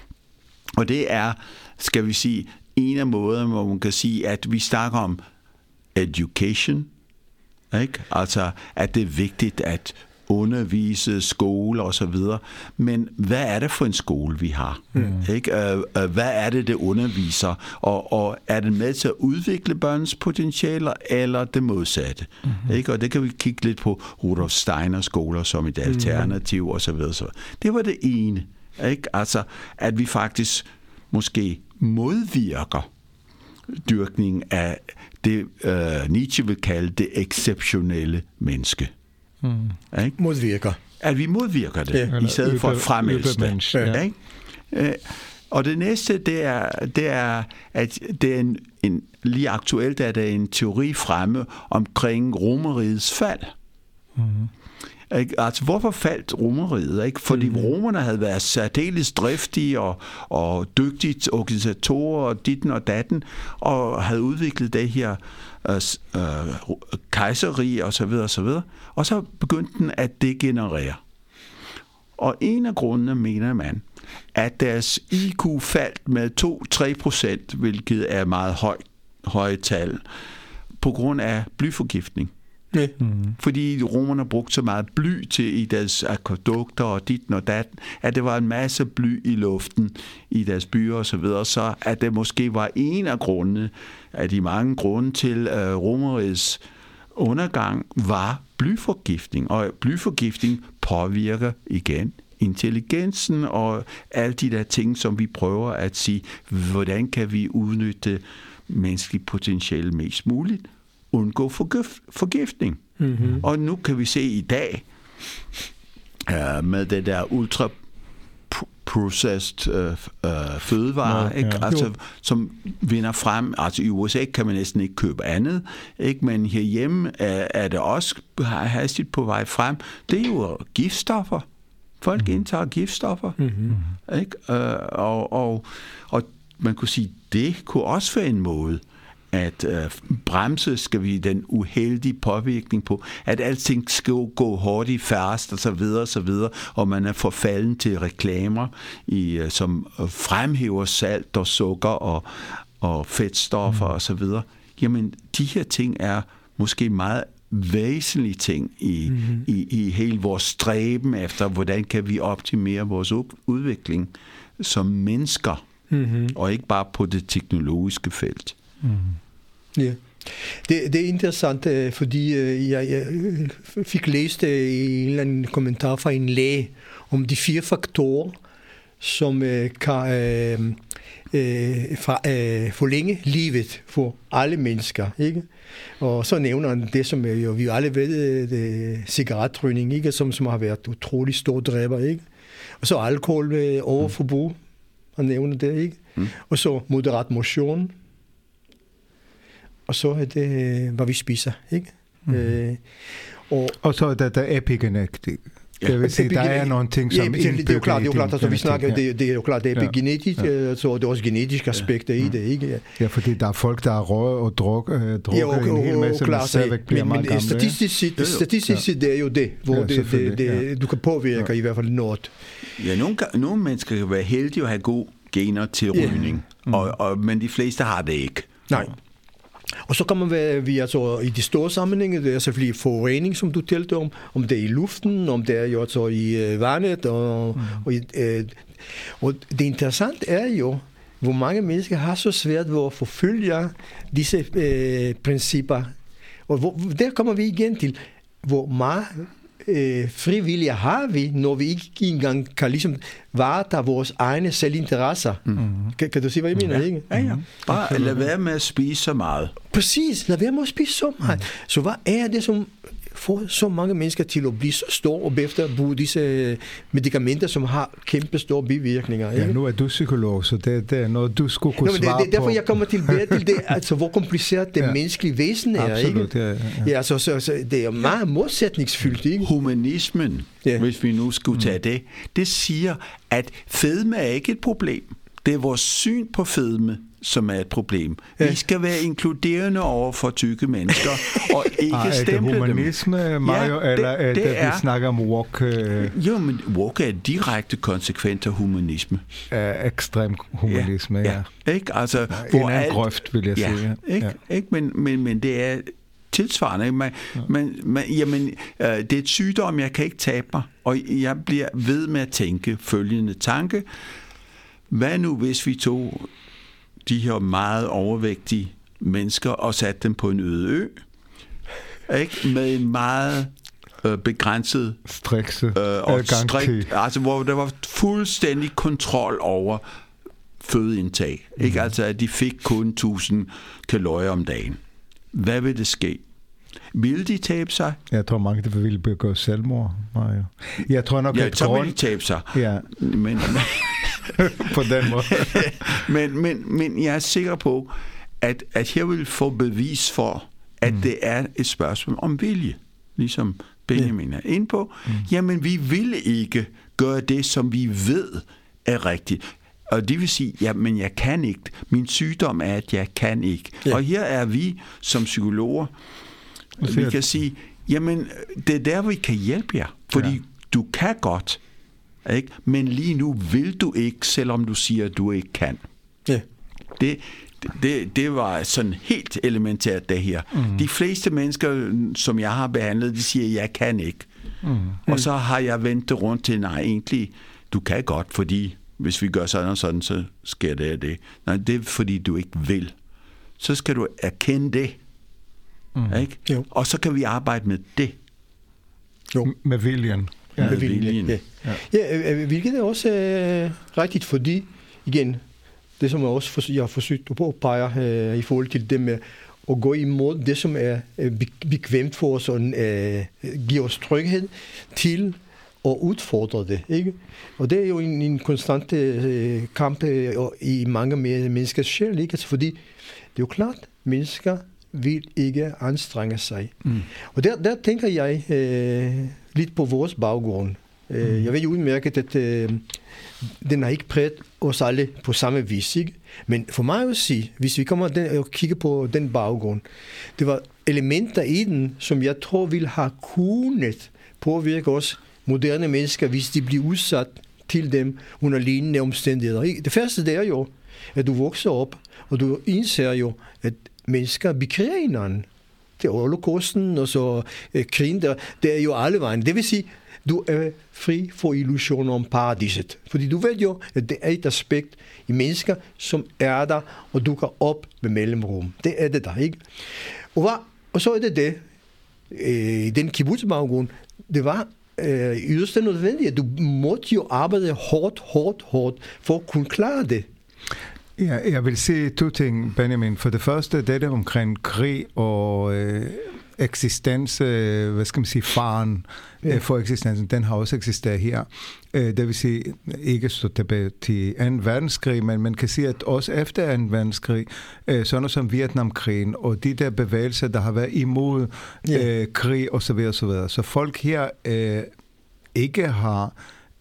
Og det er, skal vi sige, en af måderne, hvor man kan sige, at vi snakker om education. Ikke? Altså, at det er vigtigt at undervise, skole og så videre. Men hvad er det for en skole, vi har? Mm. Ikke? Hvad er det, det underviser? Og, og er det med til at udvikle børns potentialer, eller det modsatte? Mm-hmm. Ikke? Og det kan vi kigge lidt på Rudolf Steiners skoler som et alternativ mm. og så videre. Så det var det ene. Ikke? Altså, at vi faktisk måske modvirker dyrkningen af det, uh, Nietzsche vil kalde det exceptionelle menneske. Mm. Ikke? Modvirker. At vi modvirker det, ja. i stedet for at fremelske det. Ja. Ikke? Uh, og det næste, det er, det er at det er en, en, lige aktuelt er der en teori fremme omkring Romerrigets fald. Mm. Ikke? Altså, hvorfor faldt Romerriget? Ikke? Fordi mm. romerne havde været særdeles driftige og, og dygtige organisatorer og ditten og datten, og havde udviklet det her øh, øh, kejserrige og så videre og så videre. Og så begyndte den at degenerere. Og en af grundene mener man, at deres I Q faldt med to til tre procent, hvilket er meget højt høje tal, på grund af blyforgiftning. Ja. Mm. Fordi romerne brugte så meget bly til i deres akvædukter og ditten og datten, at det var en masse bly i luften i deres byer og så videre, så at det måske var en af grundene, af de mange grunde til uh, Romerrigets undergang, var blyforgiftning. Og blyforgiftning påvirker igen intelligensen og alle de der ting, som vi prøver at sige, hvordan kan vi udnytte menneskeligt potentiale mest muligt, undgå forgiftning. Mm-hmm. Og nu kan vi se i dag, uh, med det der ultra processed uh, uh, fødevarer, ja, ikke? Ja. Altså, som vinder frem. Altså i U S A kan man næsten ikke købe andet, ikke? Men herhjemme er, er det også hastigt på vej frem. Det er jo giftstoffer. Folk mm-hmm. indtager giftstoffer. Mm-hmm. Ikke? Uh, og, og, og man kunne sige, det kunne også være en måde at øh, bremse, skal vi, den uheldige påvirkning på, at alting skal gå hurtigt, fast og så videre og så videre, og man er forfalden til reklamer, i, øh, som fremhæver salt og sukker og, og fedtstoffer mm. og så videre. Jamen, de her ting er måske meget væsentlige ting i, mm-hmm. i, i hele vores stræben efter, hvordan kan vi optimere vores udvikling som mennesker, mm-hmm. og ikke bare på det teknologiske felt. Mm. Ja. Det, det er interessant, fordi jeg, jeg fik læst en eller anden kommentar fra en læge om de fire faktorer, som kan øh, øh, fra, øh, forlænge livet for alle mennesker, ikke? Og så nævner han det, som jo, vi alle ved, det, cigaretrygning, ikke? Som, som har været utrolig stor dræber, ikke? Og så alkohol øh, overforbrug, han nævner det, ikke? Mm. Og så moderat motion. Og så er det, hvad vi spiser, ikke? Mm. Øh, og, og så er der, der epigenetik. Ja. Det vil sige, der er nogle ting, som ja, det, det er jo klart, det er jo klart, altså vi snakker, ja. det, det er jo klart, det er epigenetisk, ja. Ja. Så det er også genetiske aspekter ja. i det, ikke? Ja. Ja, fordi der er folk, der har røget og drukket øh, druk, ja, en hel masse, der stadigvæk bliver men, meget men, gamle. Statistisk set, det, statistisk set, det er jo det, hvor ja, det, det, det, ja. du kan påvirke ja. i hvert fald noget. Ja, nogle, nogle mennesker kan være heldige at have gode gener til rygning, ja. mm. og, og, men de fleste har det ikke. Nej. Og så kommer vi altså i de store sammenhænge, det er selvfølgelig forurening, som du talte om, om det er i luften, om det er jo altså i vandet, og, mm. og, øh, og det interessante er jo, hvor mange mennesker har så svært ved at forfølge disse øh, principper. Og hvor, der kommer vi igen til, hvor meget øh, frivillige har vi, når vi ikke engang kan ligesom varetage vores egne selvinteresser. Mm. Kan, kan du se, hvad jeg mener? Ja, ikke? ja, ja. Bare lad være med at spise så meget. Præcis, lad være med at spise så meget. Mm. Så hvad er det, som får så mange mennesker til at blive så store, og efter bruge disse medicamenter, som har kæmpe store bivirkninger? Ikke? Ja, nu er du psykolog, så det, det er noget, du skulle kunne Nå, svare det, det er derfor, på. jeg kommer tilbage til det, altså hvor kompliceret det ja. menneskelige væsen er. Absolut, ikke? Ja, ja. Ja, altså, så, så, det er meget modsætningsfyldt. Ikke? Humanismen, ja. hvis vi nu skulle tage det, det siger, at fedme er ikke et problem. Det er vores syn på fedme, som er et problem. Ja. Vi skal være inkluderende over for tykke mennesker, og ikke ah, stemple dem. Er det humanisme, Mario, ja, det, eller er det, det er, vi snakker om walk? Øh... Jo, men walk er et direkte konsekvent af humanisme. Af ekstrem humanisme, ja. ja. ja. Ikke? Altså, ja, hvor en alt... grøft, vil jeg ja, sige. Ikke? Ja. Ikke? Men, men, men det er tilsvarende. Man, ja. man, man, jamen, øh, det er et sygdom, jeg kan ikke tabe mig, og jeg bliver ved med at tænke følgende tanke. Hvad nu, hvis vi tog de her meget overvægtige mennesker og satte dem på en øde ø, ikke? Med en meget øh, begrænset strikse øh, og strikt, altså hvor der var fuldstændig kontrol over fødeindtag, mm. ikke? Altså at de fik kun tusind kalorier om dagen. Hvad vil det ske? Vil de tabe sig? Jeg tror mange, der vil begå selvmord, Mario. Jeg tror nok, ja, at så grund... vil de tabe sig. Ja. Men, på den måde. men, men, men jeg er sikker på, at, at jeg vil få bevis for, at mm. det er et spørgsmål om vilje, ligesom Benjamin er inde på. Mm. Jamen, vi vil ikke gøre det, som vi ved er rigtigt. Og det vil sige, ja, men jeg kan ikke. Min sygdom er, at jeg kan ikke. Ja. Og her er vi som psykologer, vi kan sige, jamen, det er der, vi kan hjælpe jer. Fordi ja. du kan godt, ikke? Men lige nu vil du ikke, selvom du siger, at du ikke kan. Ja. Det, det, det var sådan helt elementært, det her. Mm. De fleste mennesker, som jeg har behandlet, de siger, jeg kan ikke. Mm. Og så har jeg vendt det rundt til, nej, egentlig, du kan godt, fordi hvis vi gør sådan og sådan, så sker det af det. Nej, det er, fordi du ikke vil. Så skal du erkende det. Mm. Ikke? Jo. Og så kan vi arbejde med det. Jo. Med viljen. Ja, med viljen. Ja. Ja. Ja, hvilket er også øh, rigtigt, fordi, igen, det som jeg også for, jeg har forsøgt at påpege øh, i forhold til det med at gå imod det, som er øh, bekvemt for os og øh, giver os tryghed til at udfordre det. Ikke? Og det er jo en, en konstant øh, kamp øh, i mange menneskers sjæl, ikke? Altså, fordi det er jo klart, mennesker vil ikke anstrenge sig. Mm. Og der, der tænker jeg øh, lidt på vores baggrund. Mm. Øh, jeg ved jo udmærket, at øh, den har ikke præget os alle på samme vis. Ikke? Men for mig at sige, hvis vi kommer den, og kigger på den baggrund, det var elementer i den, som jeg tror ville have kunnet påvirke os moderne mennesker, hvis de bliver udsat til dem under lignende omstændigheder. Det første det er jo, at du vokser op, og du indser jo, at mennesker bekriger hinanden. Det er holocausten, og så øh, krigen, der, det er jo alle vejen. Det vil sige, du er fri for illusioner om paradiset. Fordi du ved jo, at det er et aspekt i mennesker, som er der, og du kan op med mellemrum. Det er det der, ikke? Og, hvad, og så er det det, øh, den kibbutzbaggrund, det var øh, yderst nødvendigt, at du måtte jo arbejde hårdt, hårdt, hårdt, for at kunne klare det. Ja, jeg vil sige to ting, Benjamin. For det første, det er omkring krig og øh, eksistens, øh, hvad skal man sige, faren ja. øh, for eksistensen, den har også eksisteret her. Øh, det vil sige, ikke så tilbage til anden verdenskrig, men man kan sige, at også efter anden verdenskrig, øh, sådan som Vietnamkrigen, og de der bevægelser, der har været imod ja. øh, krig osv. osv. Så folk her øh, ikke har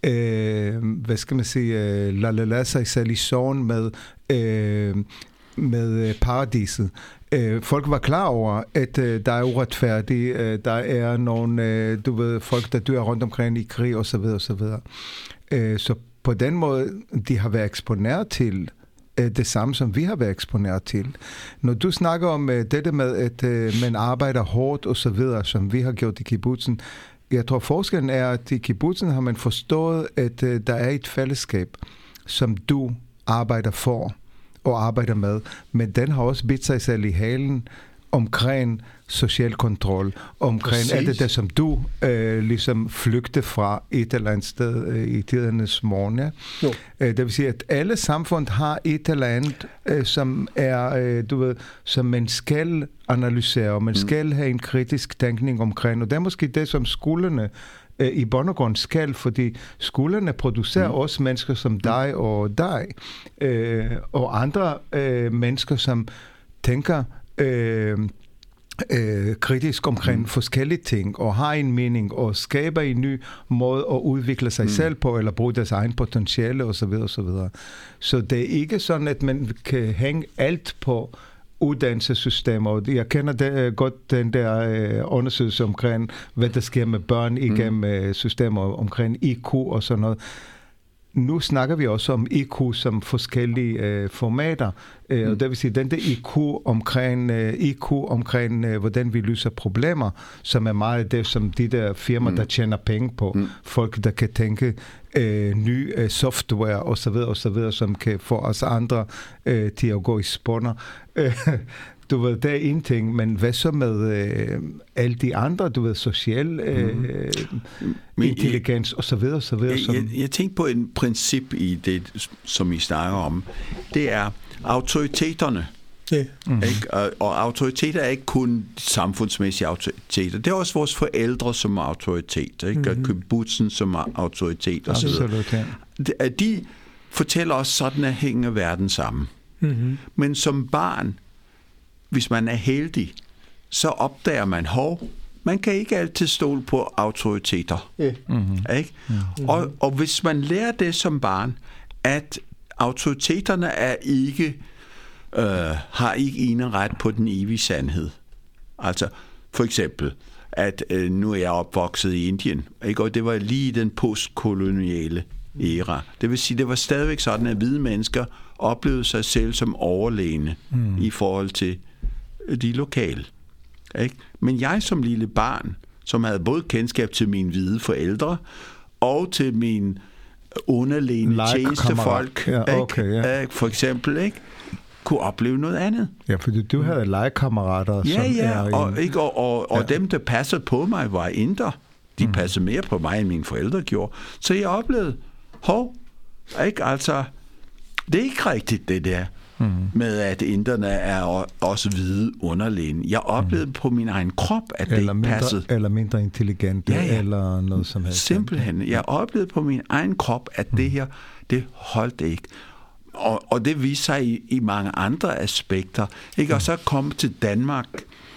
Øh, hvad skal man sige, øh, lade lade sig selv i sorgen med, øh, med paradiset. Øh, folk var klar over, at øh, der er uretfærdigt, øh, der er nogle, øh, du ved, folk, der dør rundt omkring i krig osv. osv. Øh, så på den måde, de har været eksponeret til øh, det samme, som vi har været eksponeret til. Når du snakker om øh, dette med, at øh, man arbejder hårdt og så videre, som vi har gjort i kibbutzen, jeg tror forskellen er, at i kibbutzen har man forstået, at øh, der er et fællesskab, som du arbejder for og arbejder med, men den har også bidt sig selv i halen omkring social kontrol, omkring Præcis. alt det der, som du øh, ligesom flygte fra et eller andet sted øh, i tidernes morgen. Ja? Øh, det vil sige, at alle samfund har et eller andet, øh, som er, øh, du ved, som man skal analysere, og man mm. skal have en kritisk tænkning omkring, og det er måske det, som skolerne øh, i bund og grund skal, fordi skolerne producerer mm. også mennesker som dig og dig, øh, og andre øh, mennesker, som tænker Øh, øh, kritisk omkring mm. forskellige ting, og har en mening, og skaber en ny måde at udvikle sig mm. selv på, eller bruge deres egen potentiale, osv. osv. Så det er ikke sådan, at man kan hænge alt på uddannelsessystemer. Jeg kender det, uh, godt den der uh, undersøgelse omkring, hvad der sker med børn igennem mm. uh, systemer, omkring I Q og sådan noget. Nu snakker vi også om I Q som forskellige øh, formater, øh, mm. og det vil sige, den der I Q omkring, øh, I Q omkring øh, hvordan vi løser problemer, som er meget det, som de der firmaer, mm. der tjener penge på. Mm. Folk, der kan tænke øh, ny øh, software osv., osv., som kan få os andre øh, til at gå i spåner. Du ved, det er en ting, men hvad så med øh, alle de andre, du ved, social øh, mm. intelligens og så videre, så videre. Jeg, jeg, jeg tænker på en princip i det, som I snakker om. Det er autoriteterne. Yeah. Mm. Ikke? Og, og autoriteter er ikke kun samfundsmæssige autoriteter. Det er også vores forældre som autoritet, ikke? Mm-hmm. Og kibbutzen som autoritet og så videre. Ja. De fortæller os, sådan at hænge verden sammen. Mm-hmm. Men som barn, hvis man er heldig, så opdager man, hov, man kan ikke altid stole på autoriteter. Yeah. Mm-hmm. Ikke? Mm-hmm. Og, og hvis man lærer det som barn, at autoriteterne er ikke, øh, har ikke ene ret på den evige sandhed. Altså, for eksempel, at øh, nu er jeg opvokset i Indien, ikke? Og det var lige den postkoloniale æra. Det vil sige, det var stadigvæk sådan, at hvide mennesker oplevede sig selv som overlegne mm. i forhold til de lokale. Ikke? Men jeg som lille barn, som havde både kendskab til mine hvide forældre og til mine underlegne tjenestefolk, ja, okay, ja. for eksempel, ikke? Kunne opleve noget andet. Ja, fordi du havde legekammerater, ja, som ja, er og, ikke? og, og, og ja. dem, der passede på mig, var inder. De mm. passede mere på mig, end mine forældre gjorde. Så jeg oplevede, hov, ikke? Altså, det er ikke rigtigt, det der. Mm. med at inderne er også hvide underlegne. Jeg oplevede mm. på min egen krop, at det ikke passede. Eller mindre intelligente, ja, ja. eller noget som helst. Simpelthen. Jeg oplevede på min egen krop, at mm. det her, det holdt ikke. Og, og det viser sig i, i mange andre aspekter. Ikke? Og så kom til Danmark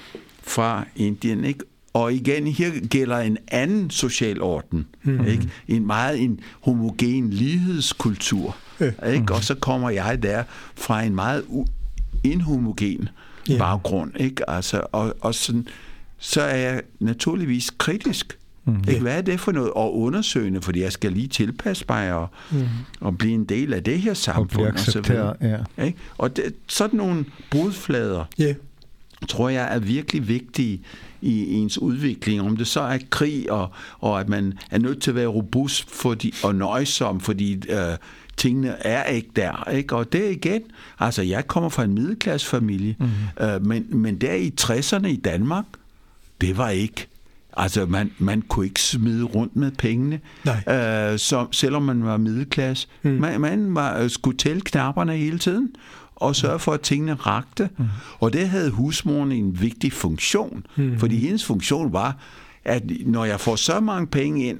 fra Indien, ikke? Og igen, her gælder en anden social orden. Mm. Ikke? En meget en homogen lighedskultur. Ja. Ikke? Og så kommer jeg der fra en meget inhomogen yeah. baggrund. Ikke? Altså, og og sådan, så er jeg naturligvis kritisk. Mm. Ikke? Hvad er det for noget? Og undersøgende, fordi jeg skal lige tilpasse mig og, mm. og blive en del af det her samfund. Og, og så videre. Ja. Ikke? Og det, sådan nogle brudflader, yeah. tror jeg er virkelig vigtige i ens udvikling. Om det så er krig, og, og at man er nødt til at være robust fordi, og nøjsom, fordi øh, tingene er ikke der, ikke? Og det igen, altså jeg kommer fra en middelklassefamilie, mm-hmm. øh, men, men der i tresserne i Danmark, det var ikke, altså man, man kunne ikke smide rundt med pengene, øh, så, selvom man var middelklasse. Mm. Man, man var, skulle tælle knapperne hele tiden, og sørge for, at tingene rakte. Mm. Og det havde husmoren en vigtig funktion, mm. fordi hendes funktion var, at når jeg får så mange penge ind,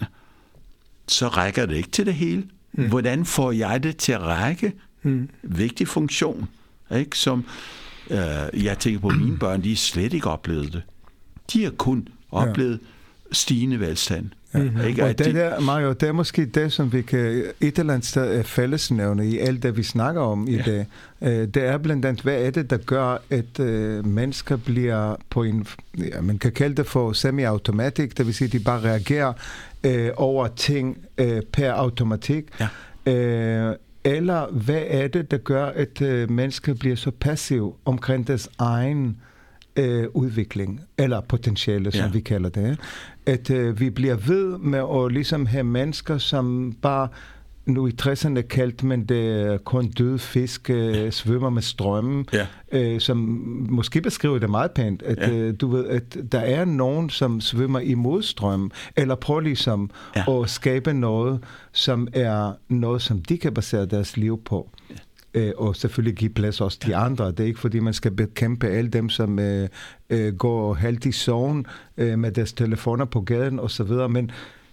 så rækker det ikke til det hele. Mm. Hvordan får jeg det til at række? Mm. Vigtig funktion. Ikke? Som, øh, jeg tænker på, mine børn, de har slet ikke oplevet det. De har kun oplevet ja. stigende velstand. Ja. Mm-hmm. Ikke? Og det der, Mario, det er måske det, som vi kan et eller andet sted fællesnævne i alt det, vi snakker om i ja. dag. Det er blandt andet, hvad er det, der gør, at uh, mennesker bliver på en, ja, man kan kalde det for semi-automatic, det vil sige, at de bare reagerer uh, over ting uh, per automatik. Ja. Uh, Eller hvad er det, der gør, at øh, mennesker bliver så passive omkring deres egen øh, udvikling, eller potentiale, som ja. vi kalder det. At øh, vi bliver ved med at ligesom have mennesker, som bare, nu i tresserne kaldte man det kun døde fisk, øh, svømmer med strømmen, ja. øh, som måske beskriver det meget pænt, at ja. øh, du ved, at der er nogen, som svømmer imod strømmen, eller prøver ligesom ja. at skabe noget, som er noget, som de kan basere deres liv på. Ja. Øh, og selvfølgelig give plads også til ja. andre. Det er ikke, fordi man skal bekæmpe alle dem, som øh, øh, går halvt i søvn øh, med deres telefoner på gaden og så videre, men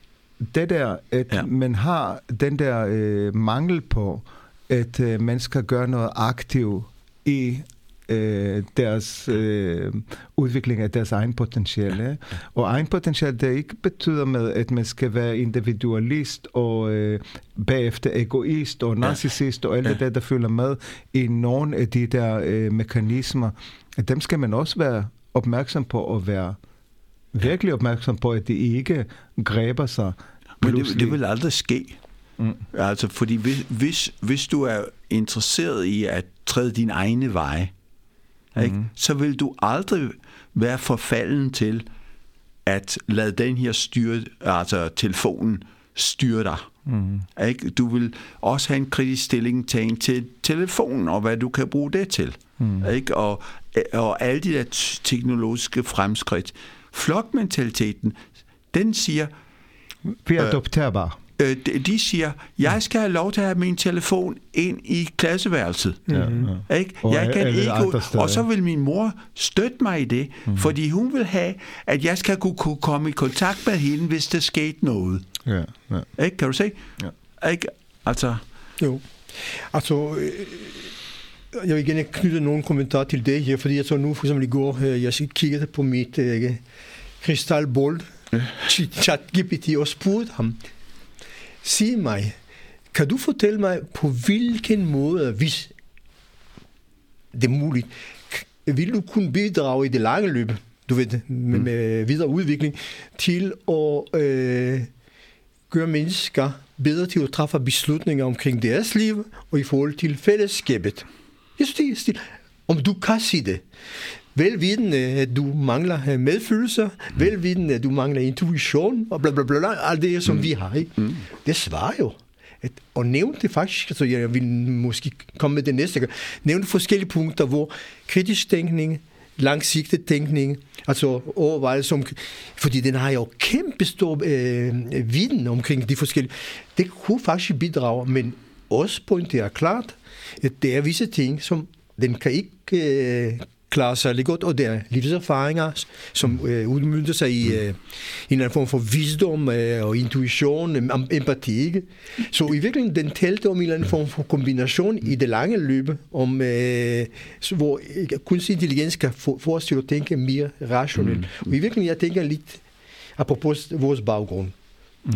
det der, at ja. man har den der øh, mangel på, at øh, man skal gøre noget aktivt i øh, deres øh, udvikling af deres egen potentiale. Ja. Og egen potentiale, det ikke betyder med, at man skal være individualist og øh, bagefter egoist og narcissist ja. og alt det ja. der, der følger med i nogle af de der øh, mekanismer. At dem skal man også være opmærksom på at være virkelig opmærksom på, at de ikke græber sig. Men det, det vil aldrig ske. Mm. Altså, fordi hvis, hvis, hvis du er interesseret i at træde din egne veje, mm. ikke, så vil du aldrig være forfalden til at lade den her styre, altså telefonen, styre dig. Mm. Ikke? Du vil også have en kritisk stilling til telefonen, og hvad du kan bruge det til. Mm. Ikke? Og, og alle de der teknologiske fremskridt. Flokmentaliteten, den siger... Vi er adopterbare. Øh, de, de siger, jeg skal have lov til at have min telefon ind i klasseværelset. Ja, ja. Ikke? Jeg kan ikke ud, og så vil min mor støtte mig i det, mm. fordi hun vil have, at jeg skal kunne, kunne komme i kontakt med hende, hvis der skete noget. Ja, ja. Ikke? Kan du se? Ja. Ikke? Altså... Jo. Altså... Øh... Jeg vil gerne knytte nogle kommentarer til det her, fordi jeg så nu for eksempel i går, jeg kiggede på mit uh, krystalbold, ChatGPT, og spurgte ham, sig mig, kan du fortælle mig, på hvilken måde, hvis det er muligt, vil du kunne bidrage i det lange løb, du ved, med, med videre udvikling, til at øh, gøre mennesker bedre til at træffe beslutninger omkring deres liv, og i forhold til fællesskabet. Jeg synes, det er om du kan sige det. Velvidende, at du mangler medfølelse, mm. velvidende, at du mangler intuition, og bla bla bla, alt det, som mm. vi har. Ikke? Mm. Det svarer jo. At, og nævne det faktisk, altså jeg vil måske komme med det næste gang, nævne forskellige punkter, hvor kritisk tænkning, langsigtet tænkning, altså overvejelse om, fordi den har jo kæmpe stor øh, viden omkring de forskellige, det kunne faktisk bidrage, men også pointere klart, at det er visse ting, som den kan ikke øh, klare sig lidt godt, og det er livserfaringer, som øh, udmønter sig i øh, en eller anden form for visdom øh, og intuition, øh, empati, ikke? Så i virkeligheden, den talte om en eller anden form for kombination i det lange løb, om, øh, hvor øh, kunstig intelligens kan få, få os til at tænke mere rationelt. Mm. Og i virkeligheden, jeg tænker lidt apropos vores baggrund. Mm.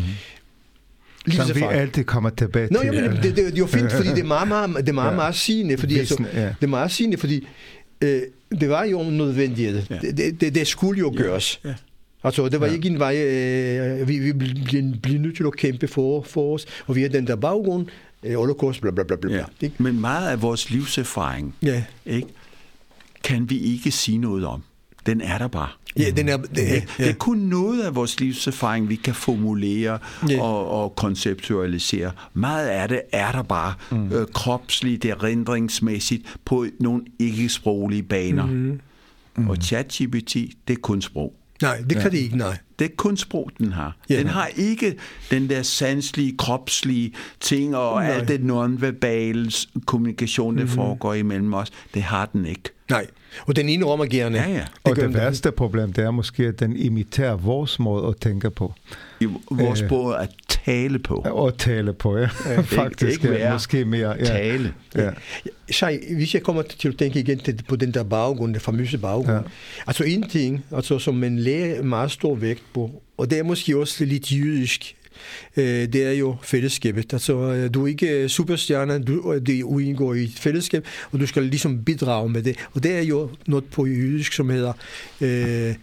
Som vi altid kommer tilbage Nå, til. Jamen, det, det, det er jo fint, fordi det er meget, meget, det er meget, ja. meget sigende, fordi altså, ja. det er meget sigende, fordi øh, det var jo nødvendigt. Ja. Det, det, det skulle jo gøres. Ja. Ja. Altså, det var ja. ikke en vej, øh, vi, vi bliver, bliver nødt til at kæmpe for, for os, og vi har den der baggrund, øh, holocaust, bla bla bla bla. Ja. Men meget af vores livserfaring, ja. ikke, kan vi ikke sige noget om. Den er der bare. Ja, den er, det, ja. det er kun noget af vores livserfaring, vi kan formulere ja. og, og konceptualisere. Meget af det er der bare mm. øh, kropsligt, erindringsmæssigt på nogle ikke-sproglige baner. Mm. Mm. Og ChatGPT, det er kun sprog. Nej, det kan ja. det ikke, nej. Det er kun sprog, den har. Ja. Den har ikke den der sanselige, kropslige ting og nej. alt det nonverbale kommunikation, der mm. foregår imellem os. Det har den ikke. Nej, og den indrømmer gerne. Ja, ja. Og det, det værste problem, det er måske, at den imiterer vores måde at tænke på. I vores øh, måde at tale på. Og tale på, ja. ja faktisk, ikke ja, måske mere. Ja. Tale. Ja. Ja. Hvis jeg kommer til at tænke igen på den der baggrund, den famøse baggrund. Ja. Altså en ting, altså, som man lærer meget stor vægt på, og det er måske også lidt jødisk, det er jo fællesskabet. Altså, du er ikke superstjerne, du, det indgår i et fællesskab, og du skal ligesom bidrage med det. Og det er jo noget på jødisk, som hedder øh,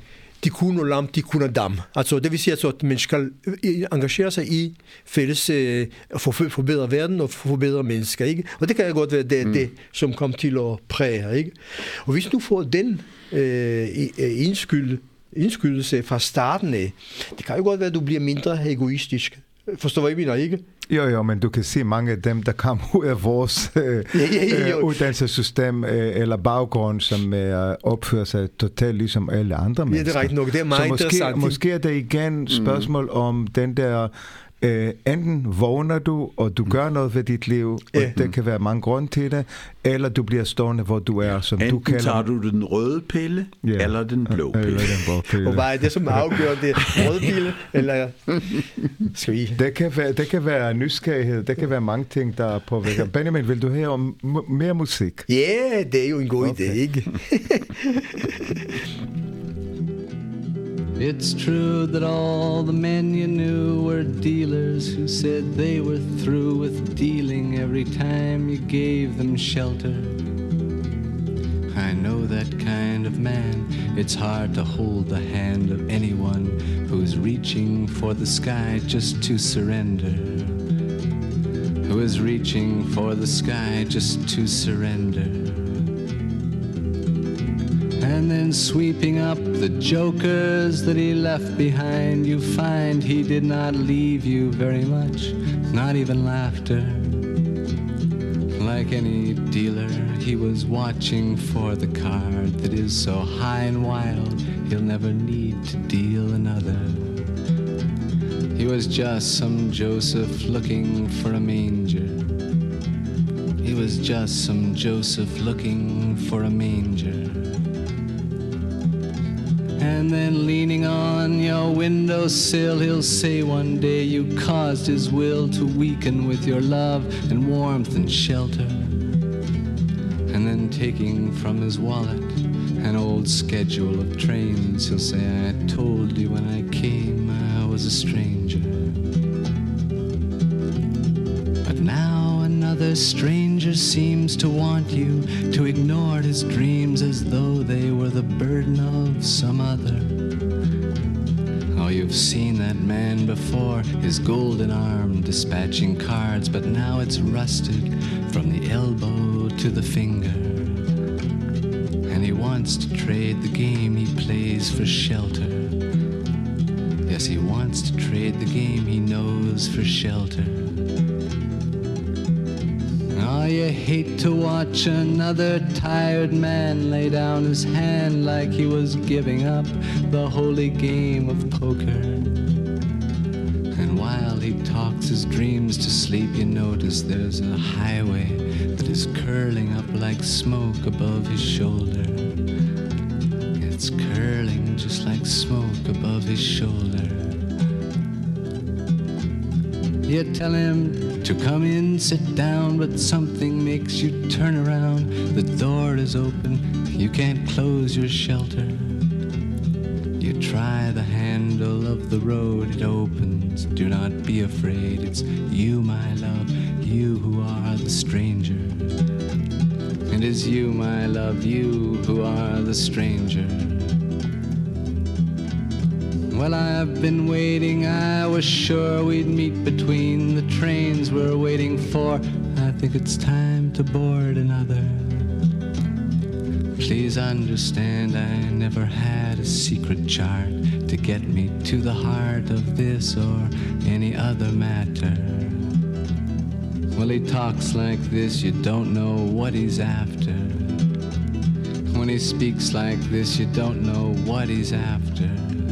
tikkun olam, tikkun adam. Altså, det vil sige, altså, at man skal engagere sig i fælles øh, for at forbedre verden og forbedre mennesker, ikke? Og det kan godt være det, mm. det som kom til at præge, ikke? Og hvis du får den øh, indskyld, indskydelse fra starten af, det kan jo godt være, at du bliver mindre egoistisk. Forstår hvad jeg mener, ikke? Jo, jo, men du kan se mange af dem, der kommer ud af vores øh, ja, ja, ja, uddannelsessystem øh, eller baggrund, som øh, opfører sig totalt ligesom alle andre mennesker. Ja, det er rigtigt nok. Det er meget Så måske, interessant. måske er det igen spørgsmål mm. om den der, øh, enten vågner du, og du gør noget ved dit liv, og ja. det kan være mange grunde til det, eller du bliver stående, hvor du er, som enten du kalder... tager du den røde pille, yeah. eller den blå pille. Eller den blå pille. Og hvad er det, som afgør det? Røde pille, eller... Skal vi? Det kan være, det kan være nysgerrighed, det kan være mange ting, der påvirker. Benjamin, vil du høre om m- mere musik? Ja, yeah, det er jo en god okay. idé, ikke? It's true that all the men you knew were dealers who said they were through with dealing every time you gave them shelter. I know that kind of man. It's hard to hold the hand of anyone who's reaching for the sky just to surrender. Who is reaching for the sky just to surrender. And then sweeping up the jokers that he left behind, you find he did not leave you very much, not even laughter. Like any dealer, he was watching for the card that is so high and wild, he'll never need to deal another. He was just some Joseph looking for a manger. He was just some Joseph looking for a manger. And then leaning on your windowsill, he'll say one day you caused his will to weaken with your love and warmth and shelter. And then taking from his wallet an old schedule of trains, he'll say, I told you when I came I was a stranger. But now another stranger seems to want you to ignore his dreams as though they were the burden of some other. Oh, you've seen that man before, his golden arm dispatching cards, but now it's rusted from the elbow to the finger. And he wants to trade the game he plays for shelter. Yes, he wants to trade the game he knows for shelter. Oh, you hate to watch another tired man lay down his hand like he was giving up the holy game of poker. And while he talks his dreams to sleep, you notice there's a highway that is curling up like smoke above his shoulder. It's curling just like smoke above his shoulder. You tell him to come in, sit down, but something makes you turn around. The door is open, you can't close your shelter. You try the handle of the road, it opens. Do not be afraid, it's you, my love, you who are the stranger. It is you, my love, you who are the stranger. Well, I've been waiting, I was sure we'd meet between the trains we're waiting for. I think it's time to board another. Please understand, I never had a secret chart to get me to the heart of this or any other matter. Well, he talks like this, you don't know what he's after. When he speaks like this, you don't know what he's after.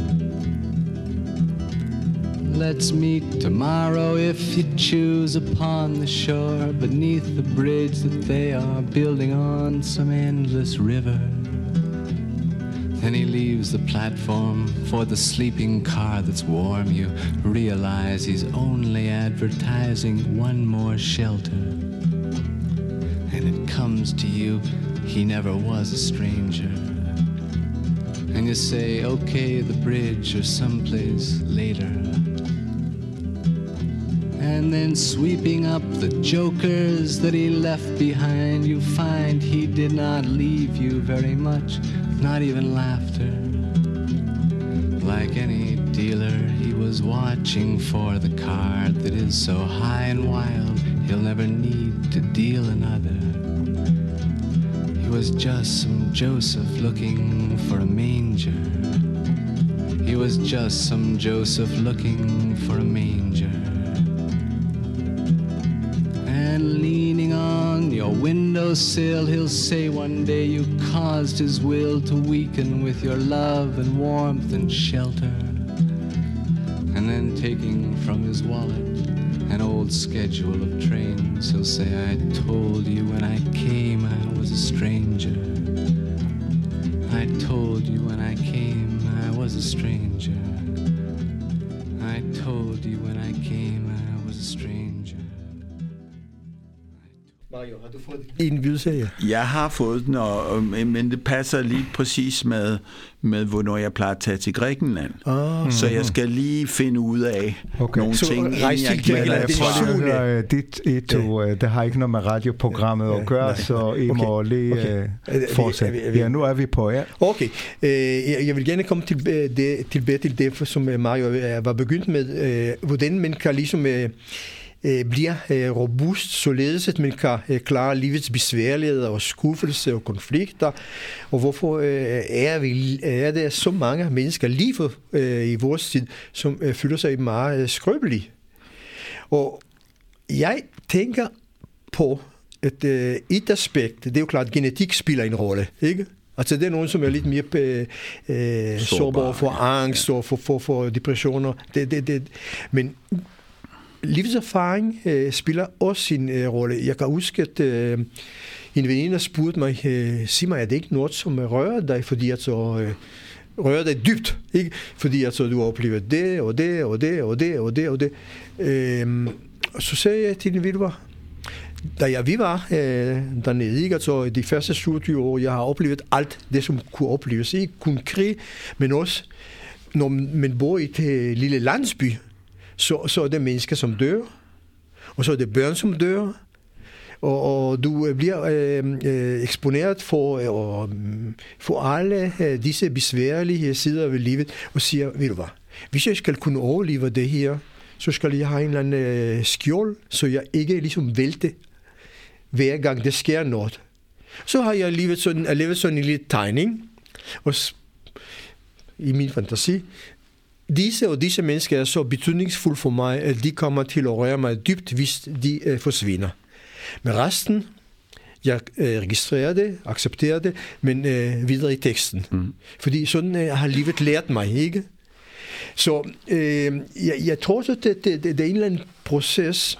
Let's meet tomorrow if you choose upon the shore, beneath the bridge that they are building on some endless river. Then he leaves the platform for the sleeping car that's warm. You realize he's only advertising one more shelter. And it comes to you, he never was a stranger. And you say, okay, the bridge or someplace later. And then sweeping up the jokers that he left behind, you find he did not leave you very much, not even laughter. was watching for the card that is so high and wild he'll never need to deal another. He was just some Joseph looking for a manger. He was just some Joseph looking for a manger. And leaning on your windowsill, he'll say one day you caused his will to weaken with your love and warmth and shelter. And then taking from his wallet an old schedule of trains, he'll say, I told you when I came I was a stranger. I told you when I came I was a stranger. I told you when I came I was a stranger. Mario, har du fået en lydserie? Jeg har fået den, og, men det passer lige præcis med, med hvornår jeg plejer at tage til Grækenland. Ah. Så jeg skal lige finde ud af Okay. nogle Så ting, rejs inden til jeg giver Grækenland, dig det er svar. syv- høre, dit Eto, ja. Det har ikke noget med radioprogrammet Ja, at gøre, nej. så I Okay. må lige Okay. øh, fortsætte. Er vi- er vi- Ja, nu er vi på, ja. Okay, øh, jeg jeg vil gerne komme tilbage, det, tilbage til det, som Mario var begyndt med, øh, hvordan man kan ligesom øh, øh, bliver øh, robust, således at man kan øh, klare livets besværligheder og skuffelse og konflikter, og hvorfor øh, er, vi, er der så mange mennesker lige for, øh, i vores tid, som øh, føler sig meget øh, skrøbelige. Og jeg tænker på et, øh, et aspekt, det er jo klart, at genetik spiller en rolle, ikke? Altså det er nogen, som er lidt mere øh, øh, sårbare for angst og for, for, for depressioner. Det, det, det. Men livserfaring øh, spiller også sin øh, rolle. Jeg kan huske, at øh, en veninde spurgte mig, øh, sig mig, er det ikke noget, som rører dig, fordi at så øh, rører dig dybt, ikke? Fordi at så du har oplevet det, og det, og det, og det, og det, og det. Øh, og så sagde jeg til hende, ved du hvad? Da jeg, vi var øh, dernede, ikke? Altså de første syvogtyve år, jeg har oplevet alt det, som kunne opleves. Ikke kun krig, men også, når man bor i et øh, lille landsby, så, så er det mennesker, som dør, og så er det børn, som dør, og, og du bliver øh, øh, eksponeret for, øh, for alle øh, disse besværlige sider ved livet, og siger, ved du hvad, hvis jeg skal kunne overleve det her, så skal jeg have en eller anden øh, skjold, så jeg ikke ligesom vælte hver gang det sker noget. Så har jeg levet sådan, levet sådan en lille tegning, og i min fantasi, disse og disse mennesker er så betydningsfulde for mig, at de kommer til at røre mig dybt, hvis de øh, forsvinder. Men resten, jeg øh, registrerer det, accepterer det, men øh, videre i teksten. Mm. Fordi sådan øh, har livet lært mig, ikke? Så øh, jeg, jeg tror, at det, det, det er en eller anden proces,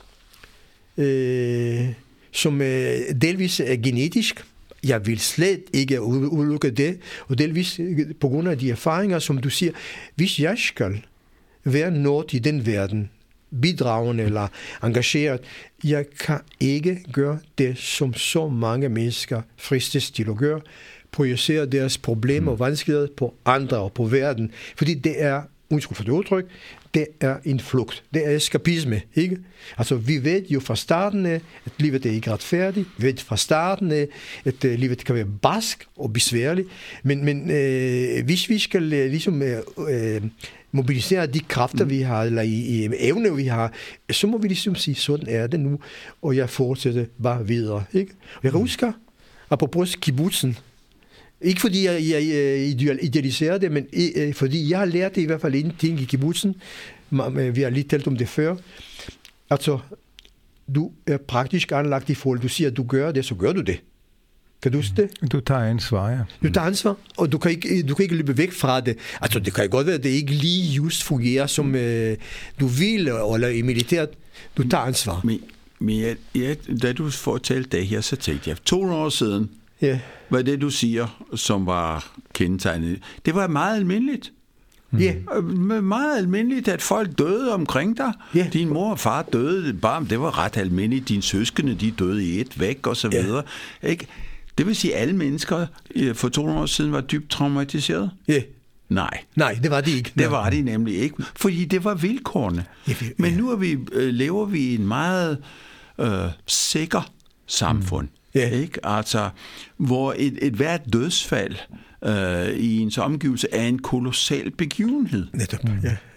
øh, som øh, delvis er genetisk. Jeg vil slet ikke udelukke det, og delvis på grund af de erfaringer, som du siger, hvis jeg skal være noget i den verden, bidragende eller engageret, jeg kan ikke gøre det, som så mange mennesker fristes til at gøre, projicere deres problemer og vanskeligheder på andre og på verden, fordi det er, undskyld for det udtryk, det er en flugt. Det er eskapisme, ikke? Altså, vi ved jo fra starten af, at livet er ikke retfærdigt. Vi ved fra starten af, at uh, livet kan være barsk og besværligt. Men, men øh, hvis vi skal øh, ligesom øh, mobilisere de kræfter, mm. vi har, eller i, i evne, vi har, så må vi ligesom sige, sådan er det nu, og jeg fortsætter bare videre, ikke? Og jeg husker, apropos kibbutzen, ikke fordi jeg, jeg, jeg idealiserer det, men øh, fordi jeg har lært det i hvert fald en ting i kibbutzen. Vi har lige talt om det før. Altså, du er praktisk anlagt i forhold. Du siger, at du gør det, så gør du det. Kan du huske det? Du tager ansvar, ja. Du tager ansvar, og du kan ikke, du kan ikke løbe væk fra det. Altså, det kan godt være, at det ikke lige just fungerer, som øh, du vil, eller i militæret. Du tager ansvar. Men, men jeg, jeg, da du fortalte det her, så tænkte jeg, to år siden, ja. Hvad det, du siger, som var kendetegnet, det var meget almindeligt. Ja. Yeah. Meget almindeligt, at folk døde omkring dig. Yeah. Din mor og far døde, bare, det var ret almindeligt. Dine søskende, de døde i et væk, og så videre. Yeah. Ikke? Det vil sige, at alle mennesker for to år siden var dybt traumatiseret? Ja. Yeah. Nej. Nej, det var det ikke. Det var de nemlig ikke, fordi det var vilkårene. Yeah, yeah. Men nu er vi, øh, lever vi i en meget øh, sikker samfund. Mm. Yeah. Ikke? Altså, hvor et, et hvert dødsfald øh, i ens omgivelse er en kolossal begivenhed. Netop, mm. ja.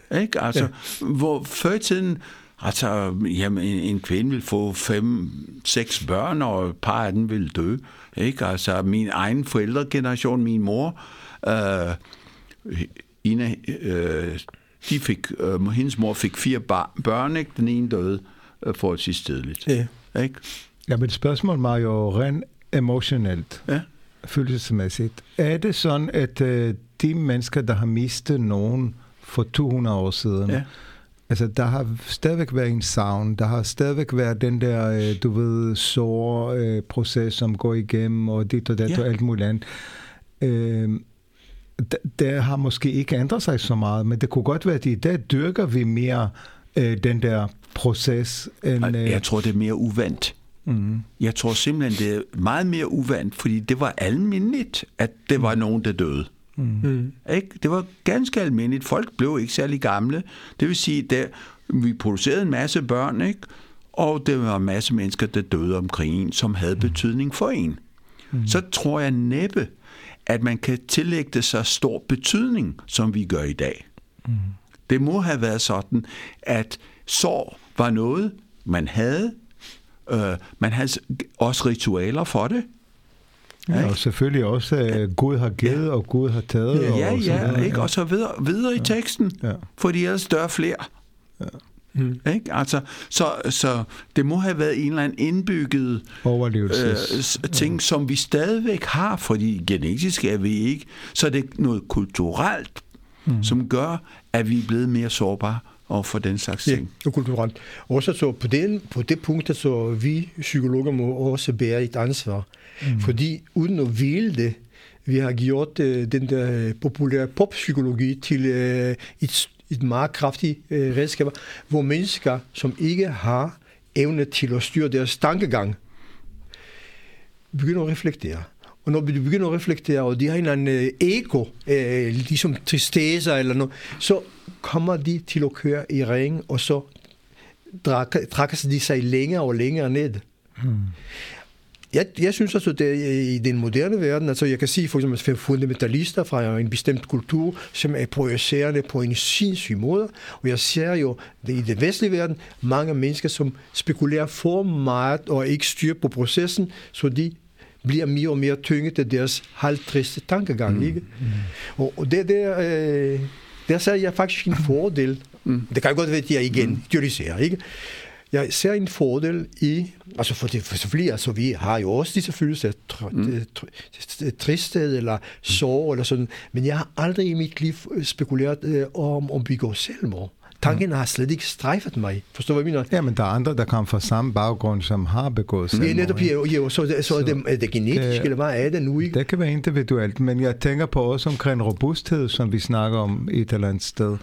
Ikke? Altså, ja. Hvor før i tiden, altså, jamen, en, en kvinde vil få fem, seks børn, og et par af dem vil dø. Ikke? Altså, min egen forældregeneration, min mor, øh, Ina, øh, de fik, øh, hendes mor fik fire bar, børn, ikke? Den ene døde øh, forholdsvis tidligt. Ja. Ikke? Ja, men spørgsmålet var jo rent emotionelt, ja. følelsesmæssigt. Er det sådan, at øh, de mennesker, der har mistet nogen for to hundrede år siden, ja. altså der har stadigvæk været en savn, der har stadigvæk været den der, øh, du ved, sår øh, proces, som går igennem, og dit og dat ja. og alt muligt andet. Øh, der har måske ikke ændret sig så meget, men det kunne godt være, at i dag dyrker vi mere øh, den der proces. End, øh... Jeg tror, det er mere uvandt. Mm. Jeg tror simpelthen, det er meget mere uvandt, fordi det var almindeligt, at det var nogen, der døde. Mm. Ikke? Det var ganske almindeligt. Folk blev ikke særlig gamle. Det vil sige, at vi producerede en masse børn, ikke? Og det var en masse mennesker, der døde omkring en, som havde betydning for en. Mm. Så tror jeg næppe, at man kan tillægge det så stor betydning, som vi gør i dag. Mm. Det må have været sådan, at sorg var noget, man havde. Øh, man havde også ritualer for det. Ja, og selvfølgelig også, at Gud har givet, ja. og Gud har taget. Ja, ja, og så ja, videre, ikke? Og så videre, videre i teksten, ja. fordi ellers dør flere. Ja. Mm. Ikke? Altså, så, så det må have været en eller anden indbygget overlevelses øh, ting, ja. som vi stadigvæk har, fordi genetisk er vi ikke. Så det er noget kulturelt, mm. som gør, at vi er blevet mere sårbare og for den slags ting. Ja, kulturelt. Også så på, den, på det punkt, så vi psykologer må også bære et ansvar. Mm. Fordi uden at ville det, vi har gjort uh, den der populære poppsykologi til uh, et, et meget kraftigt uh, redskab, hvor mennesker, som ikke har evne til at styre deres tankegang, begynder at reflektere. Og når de begynder at reflektere, og de har en eller anden ego, uh, ligesom tristesse eller noget, så kommer de til at køre i ring, og så trækker de sig længere og længere ned. Mm. Jeg, jeg synes altså, at i den moderne verden, altså jeg kan sige for eksempel fundamentalister fra en bestemt kultur, som er projicerende på en sindssyg måde, og jeg ser jo i den vestlige verden mange mennesker, som spekulerer for meget og ikke styrer på processen, så de bliver mere og mere tynget af deres halvtriste tankegang. Ikke? Mm. Og, og det der, øh, der ser jeg faktisk en fordel. Mm. Det kan godt være, at jeg igen idealiserer, ikke? Jeg ser en fordel i, altså for det, for selvfølgelig, altså vi har jo også disse følelser, tr- mm. tr- tristhed eller sorg eller sådan, men jeg har aldrig i mit liv spekuleret øh, om, om vi går selvmord. Tanken har slet ikke strejfet mig. Forstår du, hvad jeg mener? Ja, men der er andre, der kommer fra samme baggrund, som har begået selvmord. Ja, netop, jo, jo, så, så, så er, det, er det genetisk, det, eller hvad er det nu? Ikke? Det kan være individuelt, men jeg tænker på også omkring robusthed, som vi snakker om et eller andet sted.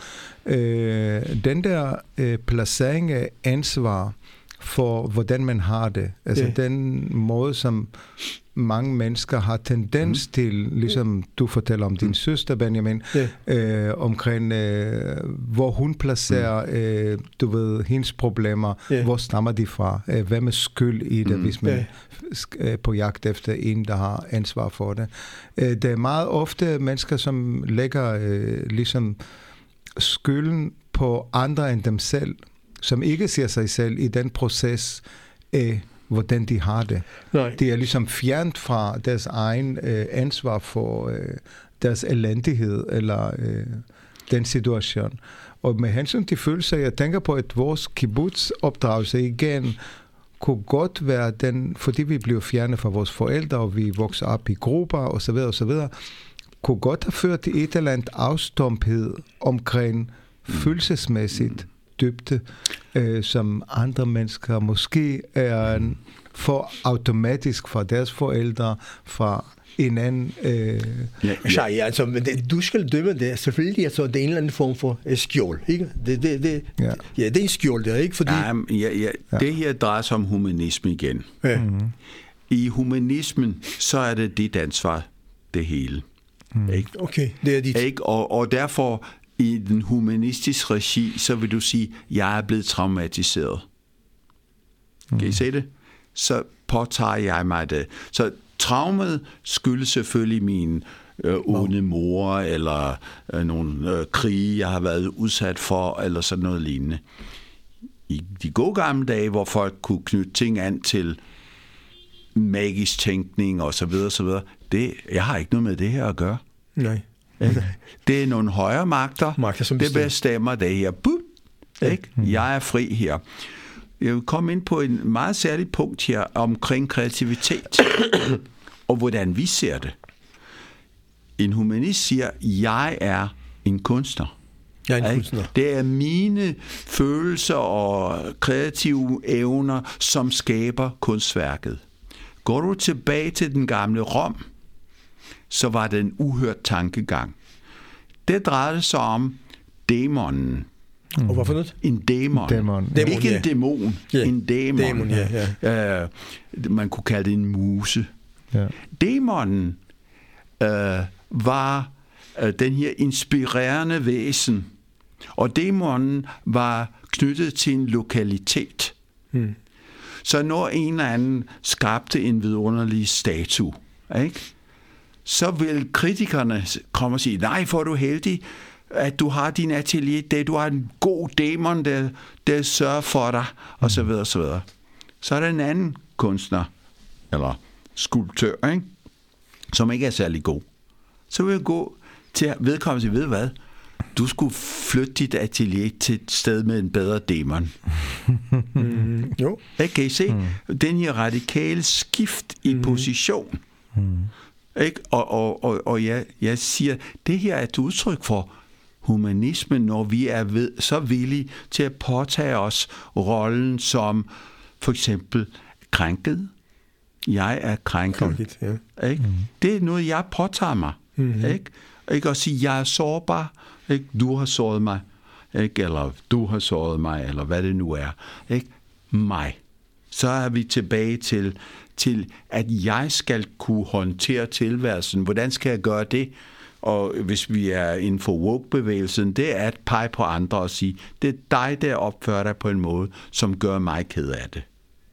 Øh, den der øh, placering af ansvar for, hvordan man har det. Altså ja. Den måde, som mange mennesker har tendens mm. til, ligesom du fortæller om din mm. søster, Benjamin, yeah. øh, omkring, øh, hvor hun placerer, mm. øh, du ved, hendes problemer, yeah. hvor stammer de fra, øh, hvem er skyld i det, mm. hvis man yeah. er på jagt efter en, der har ansvar for det. Øh, det er meget ofte mennesker, som lægger øh, ligesom skylden på andre end dem selv, som ikke ser sig selv i den proces af, hvordan de har det. Nej. Det er ligesom fjernt fra deres egen øh, ansvar for øh, deres elendighed eller øh, den situation. Og med hensyn til følelser, jeg tænker på, at vores kibbutz-opdragelse igen kunne godt være den, fordi vi blev fjernet fra vores forældre, og vi voksede op i grupper osv. osv., kunne godt have ført til et eller andet afstumphed omkring mm. følelsesmæssigt dybde, øh, som andre mennesker måske er en, for automatisk fra deres forældre, fra en anden... Øh... Ja, ja. ja, altså, men det, du skal dømme det. Selvfølgelig altså, det er en eller anden form for uh, skjold, ikke? Det, det, det, ja. ja, det er en skjold der, ikke? Fordi... Ja, ja, ja. Ja. Det her drejer sig om humanisme igen. Ja. Mm-hmm. I humanismen, så er det dit ansvar, det hele. Mm. Ikke? Okay, det er dit. Ikke? Og, og derfor... I den humanistiske regi, så vil du sige, jeg er blevet traumatiseret. Mm. Kan I se det? Så påtager jeg mig det. Så traumet skyldes selvfølgelig min øh, onde mor, eller øh, nogle øh, krige, jeg har været udsat for, eller sådan noget lignende. I de gode gamle dage, hvor folk kunne knytte ting an til magisk tænkning og så videre, så videre, det, jeg har ikke noget med det her at gøre. Nej. Det er nogle højere magter, magter som det bestemmer det her. Buh, ikke? Jeg er fri her. Jeg vil komme ind på en meget særlig punkt her omkring kreativitet og hvordan vi ser det. En humanist siger, jeg er en kunstner. Jeg er en kunstner. Det er mine følelser og kreative evner, som skaber kunstværket. Går du tilbage til den gamle Rom, så var det en uhørt tankegang. Det drejede sig om dæmonen. Mm. Og hvorfor noget? En dæmon. dæmon. Ikke dæmon, ja. en dæmon. Yeah. En dæmon. dæmon ja, ja. Uh, man kunne kalde det en muse. Ja. Dæmonen uh, var uh, den her inspirerende væsen. Og dæmonen var knyttet til en lokalitet. Mm. Så når en eller anden skabte en vidunderlig statue, ikke? Så vil kritikerne komme og sige, nej, for er du heldig, at du har din atelier, det, du har en god dæmon, der, der sørger for dig, og så videre, så videre. Så er der en anden kunstner, eller skulptør, ikke? Som ikke er særlig god. Så vil jeg gå til vedkommende, ved hvad? Du skulle flytte dit atelier til et sted med en bedre dæmon. Mm, jo. Kan I se? Mm. Den her radikale skift i mm. position. Mm. Ikke? Og, og, og, og jeg, jeg siger, det her er et udtryk for humanismen, når vi er ved, så villige til at påtage os rollen som for eksempel krænket. Jeg er krænket. Krænket, ja. Ikke? Mm. Det er noget, jeg påtager mig. Mm-hmm. Ikke? Ikke at sige, jeg er sårbar. Ikke? Du har såret mig. Ikke? Eller du har såret mig, eller hvad det nu er. Ikke? Mig. Så er vi tilbage til, til, at jeg skal kunne håndtere tilværelsen. Hvordan skal jeg gøre det? Og hvis vi er inden for woke-bevægelsen, det er at pege på andre og sige, det er dig, der opfører dig på en måde, som gør mig ked af det.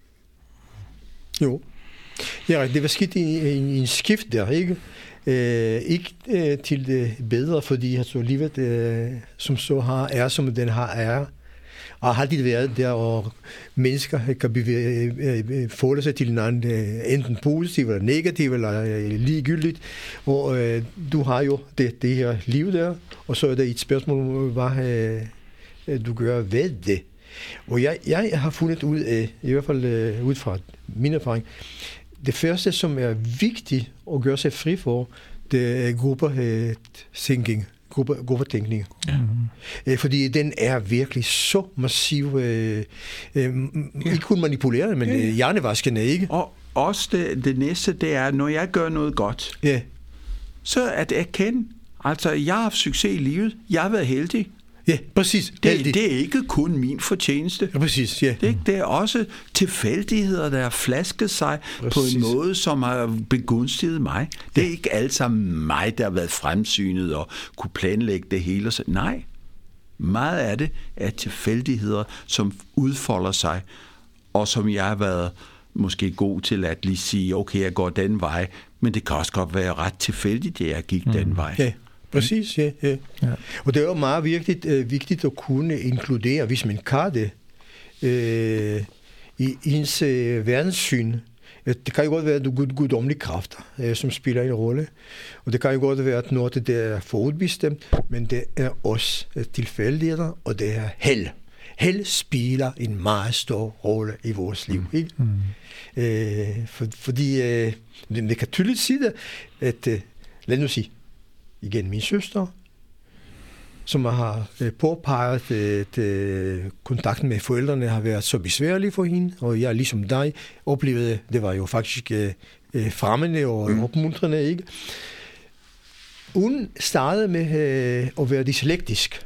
Jo. Ja, det var skidt i, i, i en skift der, ikke? Øh, ikke øh, til det bedre, fordi altså, livet øh, som så har, er som den har er, og har altid været der, og mennesker kan bevæge, forholde sig til hinanden, enten positivt eller negativt, eller ligegyldigt, og øh, du har jo det, det her liv der, og så er der et spørgsmål, hvad øh, du gør ved det. Og jeg, jeg har fundet ud af, i hvert fald øh, ud fra min erfaring, det første, som er vigtigt at gøre sig fri for, det er grupper-thinking, gruppe, gruppetænkning. Ja. Fordi den er virkelig så massiv, øh, øh, ja. Ikke kun manipulerende, men ja. hjernevaskende, ikke? Og også det, det næste, det er, når jeg gør noget godt, ja. så at erkende, altså jeg har haft succes i livet, jeg har været heldig. Ja, præcis. Det, det er ikke kun min fortjeneste. Ja, præcis, ja. Det, det er også tilfældigheder, der har flasket sig præcis. På en måde, som har begunstiget mig. Det er ja. Ikke alt sammen mig, der har været fremsynet og kunne planlægge det hele. Nej, meget af det er tilfældigheder, som udfolder sig, og som jeg har været måske god til at lige sige, okay, jeg går den vej, men det kan også godt være ret tilfældigt, at jeg gik mm. den vej. Ja. Præcis, ja, ja. ja. Og det er jo meget vigtigt, øh, vigtigt at kunne inkludere, hvis man kan det, øh, i ens øh, verdenssyn. Det kan jo godt være, at du har guddommelige kræfter, øh, som spiller en rolle. Og det kan jo godt være, at noget af det er forudbestemt, men det er også tilfældigheder, og det er held. Held spiller en meget stor rolle i vores liv. Ikke? Mm. Øh, for, fordi øh, det kan tydeligt sige det, at, øh, lad nu sige, igen min søster, som har øh, påpeget, at øh, kontakten med forældrene har været så besværlig for hende, og jeg ligesom dig oplevede, det var jo faktisk øh, fremmende og mm. opmuntrende, ikke? Hun startede med øh, at være dyslektisk.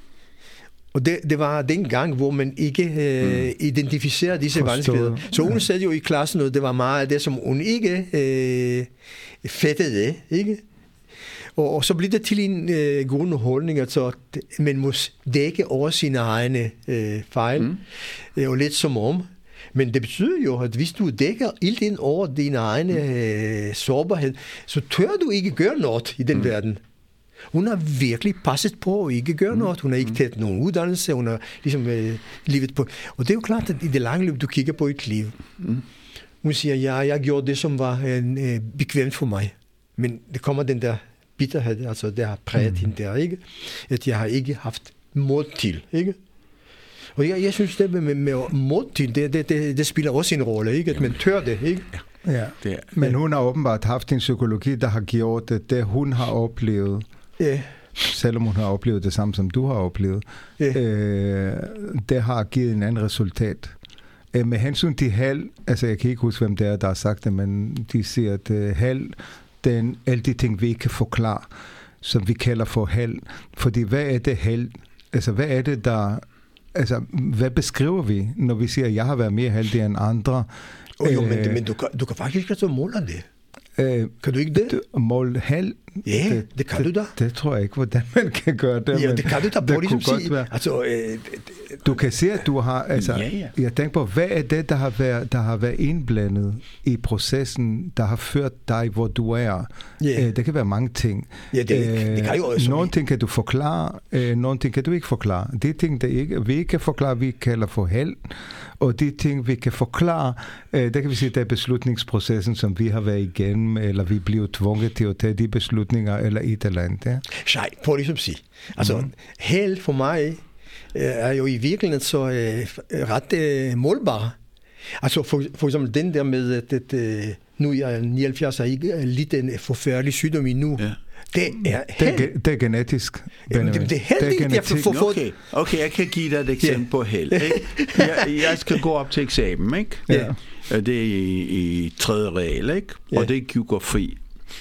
Og det, det var den gang, hvor man ikke øh, mm. identificerede disse vanskeligheder. Så hun sagde jo i klassen, og det var meget af det, som hun ikke øh, fættede, ikke? Og, og så bliver det til en øh, grundholdning, altså man må dække over sine egne øh, fejl, mm. øh, og lidt som om. Men det betyder jo, at hvis du dækker ilt ind over din egen øh, sårbarhed, så tør du ikke gøre noget i den mm. verden. Hun har virkelig passet på at ikke gøre noget. Hun har ikke taget nogen uddannelse. Hun har ligesom øh, livet på. Og det er jo klart, at i det lange løb, du kigger på et liv. Mm. Hun siger, ja, jeg gjorde det, som var øh, bekvemt for mig. Men det kommer den der bitterhed, altså det har præget mm. hende der, ikke? At jeg har ikke haft mod til, ikke? Og jeg, jeg synes, det med, med mod til, det, det, det, det spiller også en rolle, ikke? At man tør det, ikke? Ja, det er, men hun har åbenbart haft en psykologi, der har gjort det, det hun har oplevet. Ja. Selvom hun har oplevet det samme, som du har oplevet. Ja. Øh, det har givet en anden resultat. Øh, med hensyn til Hal, altså jeg kan ikke huske, hvem det er, der har sagt det, men de siger, at uh, Hal, den, alle de ting, vi ikke kan forklare, som vi kalder for Hal. Fordi hvad er det Hal? Altså hvad er det, der... Altså, hvad beskriver vi, når vi siger, at jeg har været mere heldig end andre? Oh, jo, men, men du, kan, du kan faktisk ikke måle det. Øh, kan du ikke det? Måle halv? Ja, det, det kan det, du da. Det tror jeg ikke, hvordan man kan gøre det. Ja, det kan du da på, ligesom sige. Altså, øh, det, du kan se, at du har... Altså, ja, ja. Jeg tænker på, hvad er det, der har, været, der har været indblandet i processen, der har ført dig, hvor du er? Ja. Øh, det kan være mange ting. Ja, det, øh, det kan jo også... Nogle ting kan du forklare, øh, nogle ting kan du ikke forklare. De ting, der ikke, vi ikke kan forklare, vi kalder for held. Og de ting, vi kan forklare, øh, der kan vi sige, det er beslutningsprocessen, som vi har været igennem, eller vi bliver tvunget til at tage de beslutninger, eller et eller andet. Ja? Nej, prøv ligesom at sige. Altså, mm. held for mig øh, er jo i virkeligheden så øh, ret øh, målbar. Altså, for, for eksempel den der med, at, at øh, nu er jeg nioghalvfjerds, og ikke er lidt en forfærdig sygdom endnu. Ja. Det er held. Det, er, det er genetisk. Jamen, det, det er held, det er jeg får fået. Okay. okay, jeg kan give dig et eksempel yeah. på held. Ikke? Jeg, jeg skal gå op til eksamen, ikke? Ja. Det er i, i tredje regel, ikke? Ja. Og det er geografi.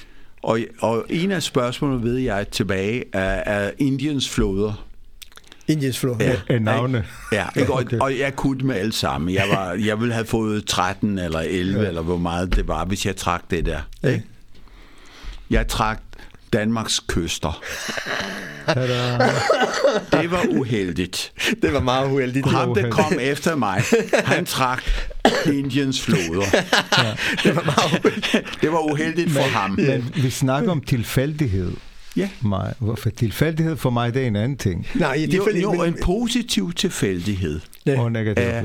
Og, og en af spørgsmålene ved jeg tilbage er, er Indiens floder. Indiens floder. Ja, ja. Navne. Ja, ikke? Og, og jeg kunne med alle sammen. Jeg, var, jeg ville have fået tretten eller elleve, ja. Eller hvor meget det var, hvis jeg trak det der. Ja. Jeg trak Danmarks kyster. Det var uheldigt. Det var meget uheldigt. Ham, der kom efter mig, han trak Indiens floder. Ja. Det var meget uheldigt. Det var uheldigt for men, ham. Men vi snakker om tilfældighed. Ja. Mig. For tilfældighed for mig, det er en anden ting. Nej, jo, jo, en positiv tilfældighed ja. Og negativ er,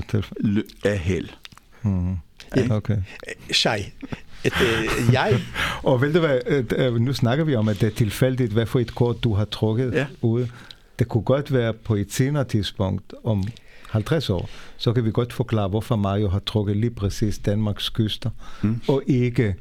er held. Hmm. Ja. Okay. Shai. Et, øh, jeg... Og ved du hvad, nu snakker vi om, at det er tilfældigt, hvad for et kort du har trukket ja. Ud. Det kunne godt være på et senere tidspunkt, om halvtreds år, så kan vi godt forklare, hvorfor Mario har trukket lige præcis Danmarks kyster, mm. og ikke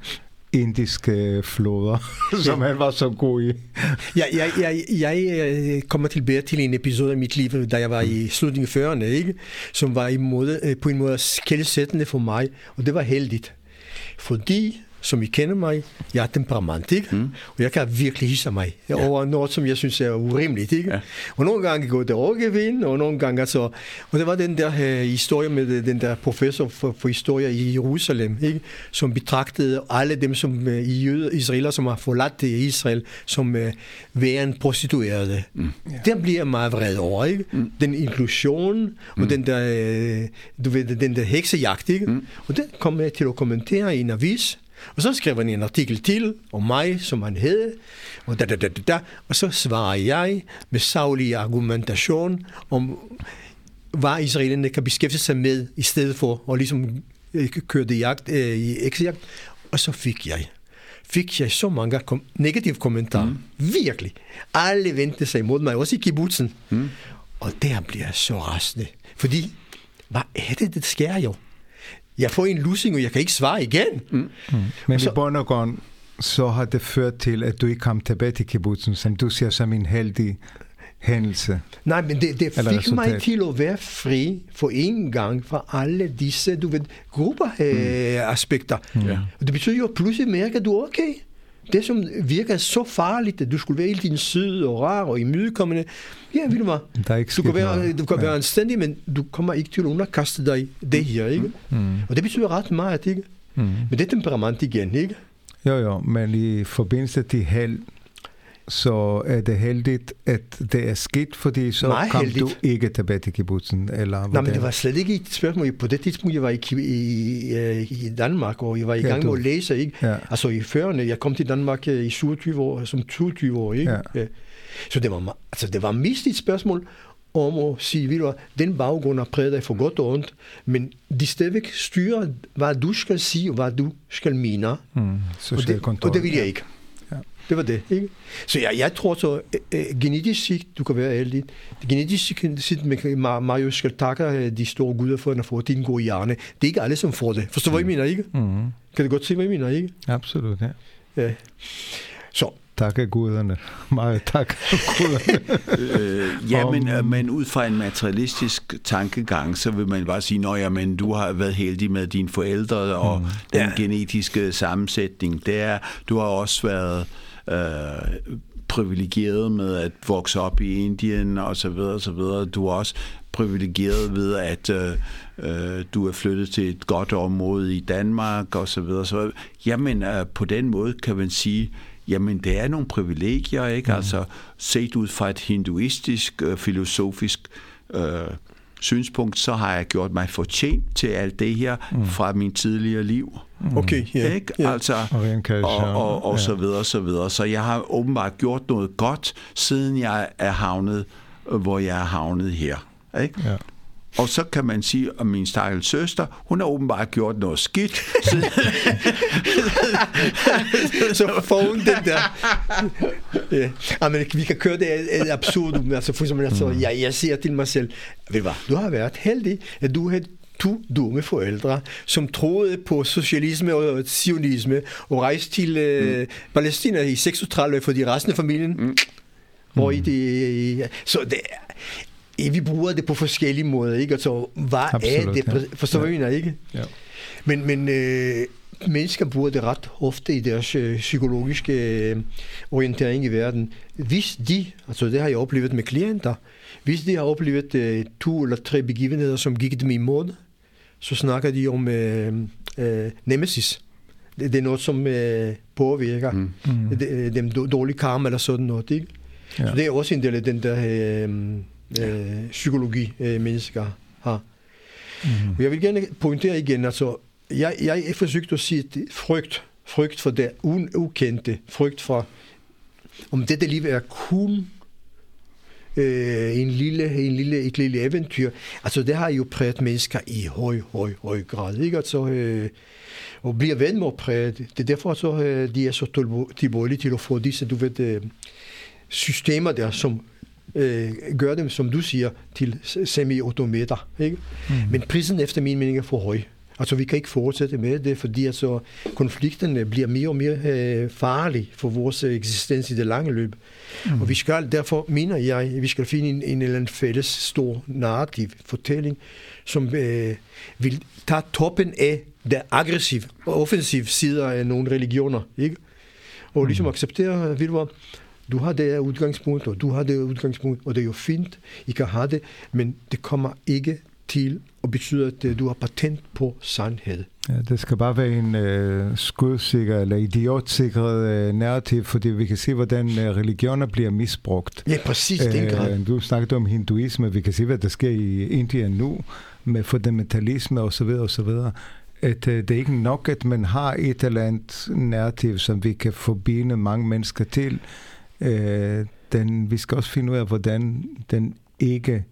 indiske floder, som han var så god i. Ja, jeg, jeg, jeg kommer tilbage til en episode af mit liv, da jeg var i slutningen af fyrrerne, ikke? Som var i måde, på en måde skældsættende for mig, og det var heldigt. Fordi, som I kender mig, jeg er temperament, ikke? Mm. Og jeg kan virkelig hisse mig ja. Over noget, som jeg synes er urimeligt, ikke? Ja. Og nogle gange går det overgevind, og nogle gange altså... Og det var den der uh, historie med den der professor for, for historie i Jerusalem, ikke? Som betragtede alle dem, som uh, i jøder, israeler, som har forladt Israel, som uh, væren prostituerede. Mm. Ja. Der bliver jeg meget vred over, ikke? Mm. Den inklusion, og mm. den der, uh, du ved, den der heksejagt, ikke? Mm. Og det kom jeg til at kommentere i en avis. Og så skrev han en artikel til om mig, som han hed, og, da, da, da, da, og så svarer jeg med saglig argumentation om, hvad israelerne kan beskæftige sig med, i stedet for at ligesom køre det jagt, øh, i eksejagt. Og så fik jeg, fik jeg så mange kom- negative kommentarer. Mm. Virkelig. Alle vendte sig imod mig, også i kibbutzen. Mm. Og der bliver jeg så rasende. Fordi, hvad er det, det sker jo? Jeg får en lussing, og jeg kan ikke svare igen. Mm. Mm. Men så, i bund og grund, så har det ført til, at du ikke kom tilbage til kibbutzen, som du ser som en heldig hændelse. Nej, men det, det fik mig til at være fri for en gang for alle disse, du ved, grupper-aspekter. Mm. Øh, mm. Og det betyder jo, at pludselig mærker du, okay, det som virker så farligt, at du skulle være helt din sød og rar og imødekommende, ja, ved du hvad, du kan være, du kan være ja. Anstændig, men du kommer ikke til at underkaste dig det her, ikke? Mm. Og det betyder ret meget, ikke? Mm. Men det er temperament igen, ikke? Jo, jo, men i forbindelse til held, så er det heldigt, at det er skidt, fordi så Meget kom heldigt. du ikke tilbage til kibbutzen, eller Nej, hvordan? men det var slet ikke et spørgsmål. På det tidspunkt, jeg var i, i, i Danmark, og jeg var i Ja, gang du- med at læse, ikke? Ja. Altså i fyrrerne, jeg kom til Danmark øh, i syvogtyve år, som toogtyve år, ikke? Ja. Ja. Så det var, ma- altså, det var mest et spørgsmål om at sige, ved du hvad, den baggrund har præget dig for godt og ondt, men de stadigvæk styrer, hvad du skal sige, og hvad du skal mene. Mm, Og social det, kontrol. og det vil jeg ikke. Ja. Det var det, ikke? Så jeg, jeg tror så, øh, øh, genetisk set, du kan være heldig, genetisk set, man- Mario skal takke øh, de store guder for, at han har fået din gode hjerne. Det er ikke alle, som får det. Forstår du, hvad jeg mener, ikke? Mm, Kan du godt se, hvad jeg mener, ikke? absolut, ja. Ja. Så, Tak af guderne. Meget tak af guderne. Øh, ja, men, øh, men ud fra en materialistisk tankegang, så vil man bare sige, nå ja, men du har været heldig med dine forældre, og mm. den Ja. genetiske sammensætning der. Du har også været øh, privilegeret med at vokse op i Indien, og så videre, og så videre. Du er også privilegeret ved, at øh, øh, du er flyttet til et godt område i Danmark, og så videre. Så, jamen, øh, på den måde kan man sige, jamen, det er nogle privilegier, ikke? Mm. Altså, set ud fra et hinduistisk, øh, filosofisk øh, synspunkt, så har jeg gjort mig fortjent til alt det her mm. fra min tidligere liv. okay. Ja. Ikke? Ja. Altså, Og reinkarnation, og, og, og ja. så videre, så videre. Så jeg har åbenbart gjort noget godt, siden jeg er havnet, øh, hvor jeg er havnet her. Ikke? Ja. Og så kan man sige, at min stakkels søster, hun har åbenbart gjort noget skidt. siden- Så får hun den der. Ja. Ja, men vi kan køre det et absurd. Altså, for eksempel, altså, jeg, jeg siger til mig selv, ved du hvad, du har været heldig, at du havde to dumme forældre, som troede på socialisme og sionisme, og rejste til øh, mm. Palæstina i seksogtredive for de resten af familien. Mm. Hvor i det, så det er, vi bruger det på forskellige måder, ikke? Altså, hvad Absolut, er det? ja. Forstår du, Ja. hvad jeg mener, ikke? Ja. Men, men øh, mennesker bruger det ret ofte i deres øh, psykologiske øh, orientering i verden. Hvis de, altså det har jeg oplevet med klienter, hvis de har oplevet øh, to eller tre begivenheder, som gik dem imod, så snakker de om øh, øh, nemesis. Det, det er noget, som øh, påvirker Mm. Mm. de- dem dårlige karma eller sådan noget, ikke? Ja. Så det er også en del af den der øh, øh, psykologi, øh, mennesker har. Mm. Og jeg vil gerne pointere igen, altså, jeg, jeg har forsøgt at sige, at det- frygt, frygt for det un- ukendte, frygt for, om dette liv er kun øh, en lille, en lille, et lille eventyr, altså det har jo præget mennesker i høj, høj, høj grad, ikke? Altså, øh, og bliver ven med at præge det. Det er derfor, så, øh, de er så tilbå- tilbøjelige til at få disse, du ved, øh, systemer der, som øh, gør dem, som du siger, til semi-automater, ikke? Mm. Men prisen efter min mening er for høj. Altså vi kan ikke fortsætte med det, fordi altså, konflikterne bliver mere og mere øh, farlige for vores eksistens i det lange løb. Mm. Og vi skal derfor, mener jeg, vi skal finde en, en eller anden fælles stor narrativ fortælling, som øh, vil tage toppen af det aggressive og offensive sider af nogle religioner, ikke? Og ligesom acceptere, ved du hvad, du har det udgangspunkt, og du har det udgangspunkt, og det er jo fint, I kan have det, men det kommer ikke til at betyde, at øh, du har patent på sandhed. Ja, det skal bare være en øh, skudsikker eller idiotsikret øh, narrativ, fordi vi kan se, hvordan øh, religioner bliver misbrugt. Ja, præcis, den grad. Øh, du snakkede om hinduisme, vi kan se, hvad der sker i Indien nu, med fundamentalisme osv. osv. At øh, det er ikke nok, at man har et eller andet narrativ, som vi kan forbinde mange mennesker til. Øh, den, vi skal også finde ud af, hvordan den ikke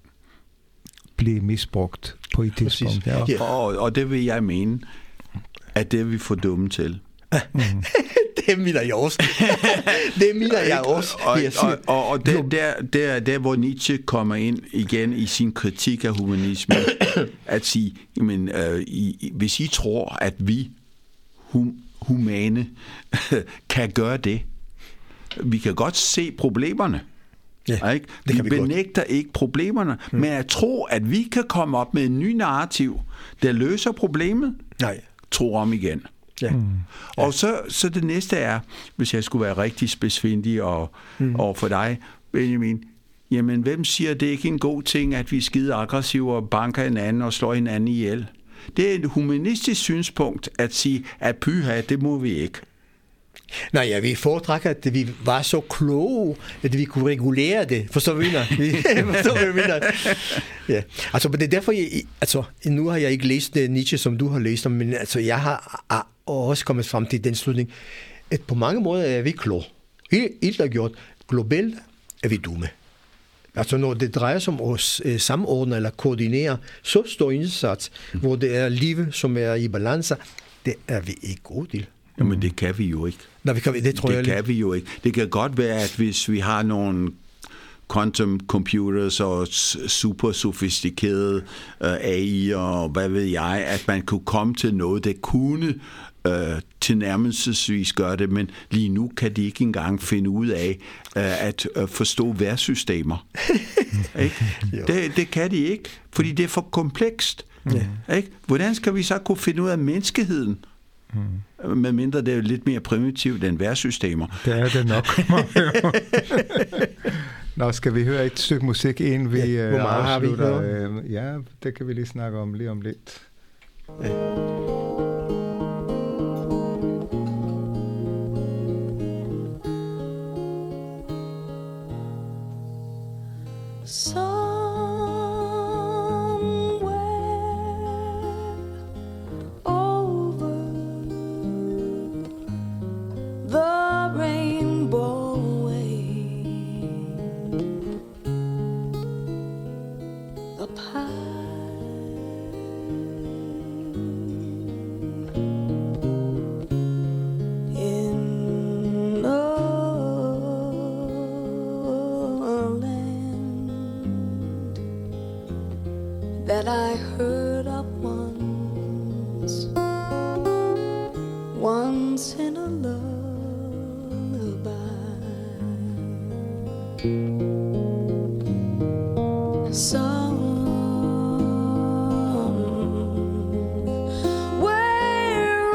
bliver misbrugt på et Præcis. tidspunkt. Ja. Ja. Og, og det vil jeg mene, at det er vi for dumme til. Mm. Det mener jeg også. Det mener jeg også. Og, Det jeg siger. og, og, og der, der, der, der, hvor Nietzsche kommer ind igen i sin kritik af humanismen, at sige, jamen, øh, I, hvis I tror, at vi hum, humane kan gøre det, vi kan godt se problemerne. Ja, ikke? det kan vi vi godt. benægter ikke problemerne, mm. men at tro, at vi kan komme op med en ny narrativ, der løser problemet, Nej. tro om igen. Ja. Mm. Og så, så det næste er, hvis jeg skulle være rigtig spidsfindig og, mm. over for dig, Benjamin, jamen hvem siger, det er ikke en god ting, at vi er skide aggressive og banker hinanden og slår hinanden ihjel? Det er et humanistisk synspunkt at sige, at pyha, det må vi ikke. Nej, jeg vil foretrække, at vi var så kloge, at vi kunne regulere det. Forstår vi, Forstår vi, mener? Ja. Altså, det er derfor, jeg, altså, nu har jeg ikke læst Nietzsche, som du har læst om, men altså, jeg har, har også kommet frem til den slutning, at på mange måder er vi kloge. Helt, helt gjort. Globalt er vi dumme. Altså, når det drejer sig om at øh, samordne eller koordinere så stor indsats, mm. hvor det er liv, som er i balance, det er vi ikke gode til. Jamen, det kan vi jo ikke. Nej, vi kan, det tror det jeg kan lidt. vi jo ikke. Det kan godt være, at hvis vi har nogle quantum computers og super sofistikerede uh, A I og hvad ved jeg, at man kunne komme til noget, der kunne uh, tilnærmelsesvis gøre det, men lige nu kan de ikke engang finde ud af uh, at uh, forstå vejrsystemer. Ikke? Det, det kan de ikke, fordi det er for komplekst. Ja. Ikke? Hvordan skal vi så kunne finde ud af menneskeheden? Mm. Med mindre det er lidt mere primitivt end vejrsystemer. Det er det nok. Nå, skal vi høre et stykke musik, inden vi ja, hvor meget afslutter? Har vi ja, det kan vi lige snakke om lige om lidt. Ja. That I heard of once, once in a lullaby. Somewhere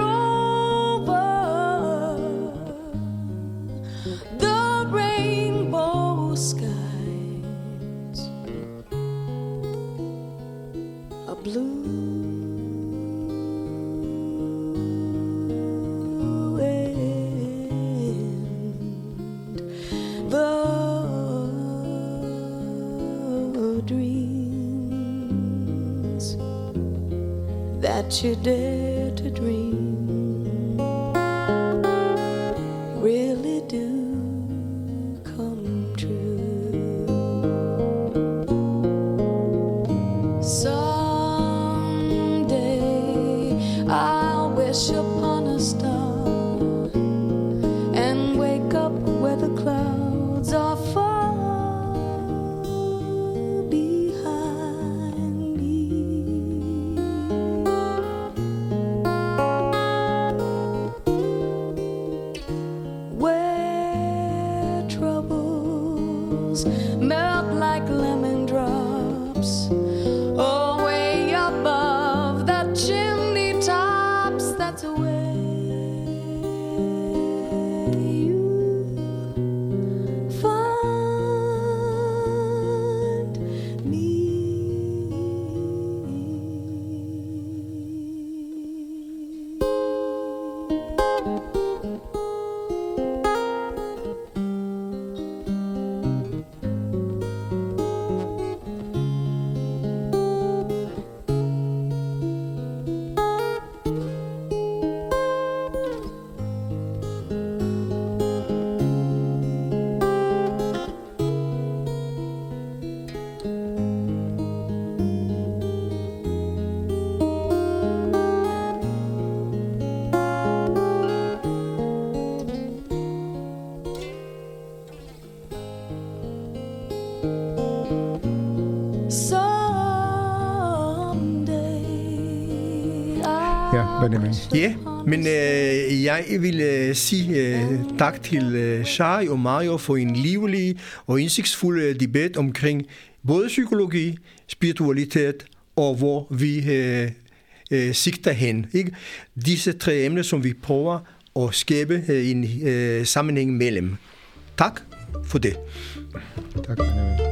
over the rainbow skies, a blue wind, the dreams that you dare to dream really do come true. Someday I'll wish upon a star and wake up where the clouds are far behind me. Where troubles melt like lemon drops, oh, way above the chimney tops, that's where you find me. Ja, Benjamin. Ja, men øh, jeg vil øh, sige øh, tak til øh, Shari og Mario for en livlig og indsigtsfuld øh, debat omkring både psykologi, spiritualitet og hvor vi øh, øh, sigter hen. Ikke? Disse tre emner, som vi prøver at skabe øh, en øh, sammenhæng mellem. Tak for det. Tak, Benjamin.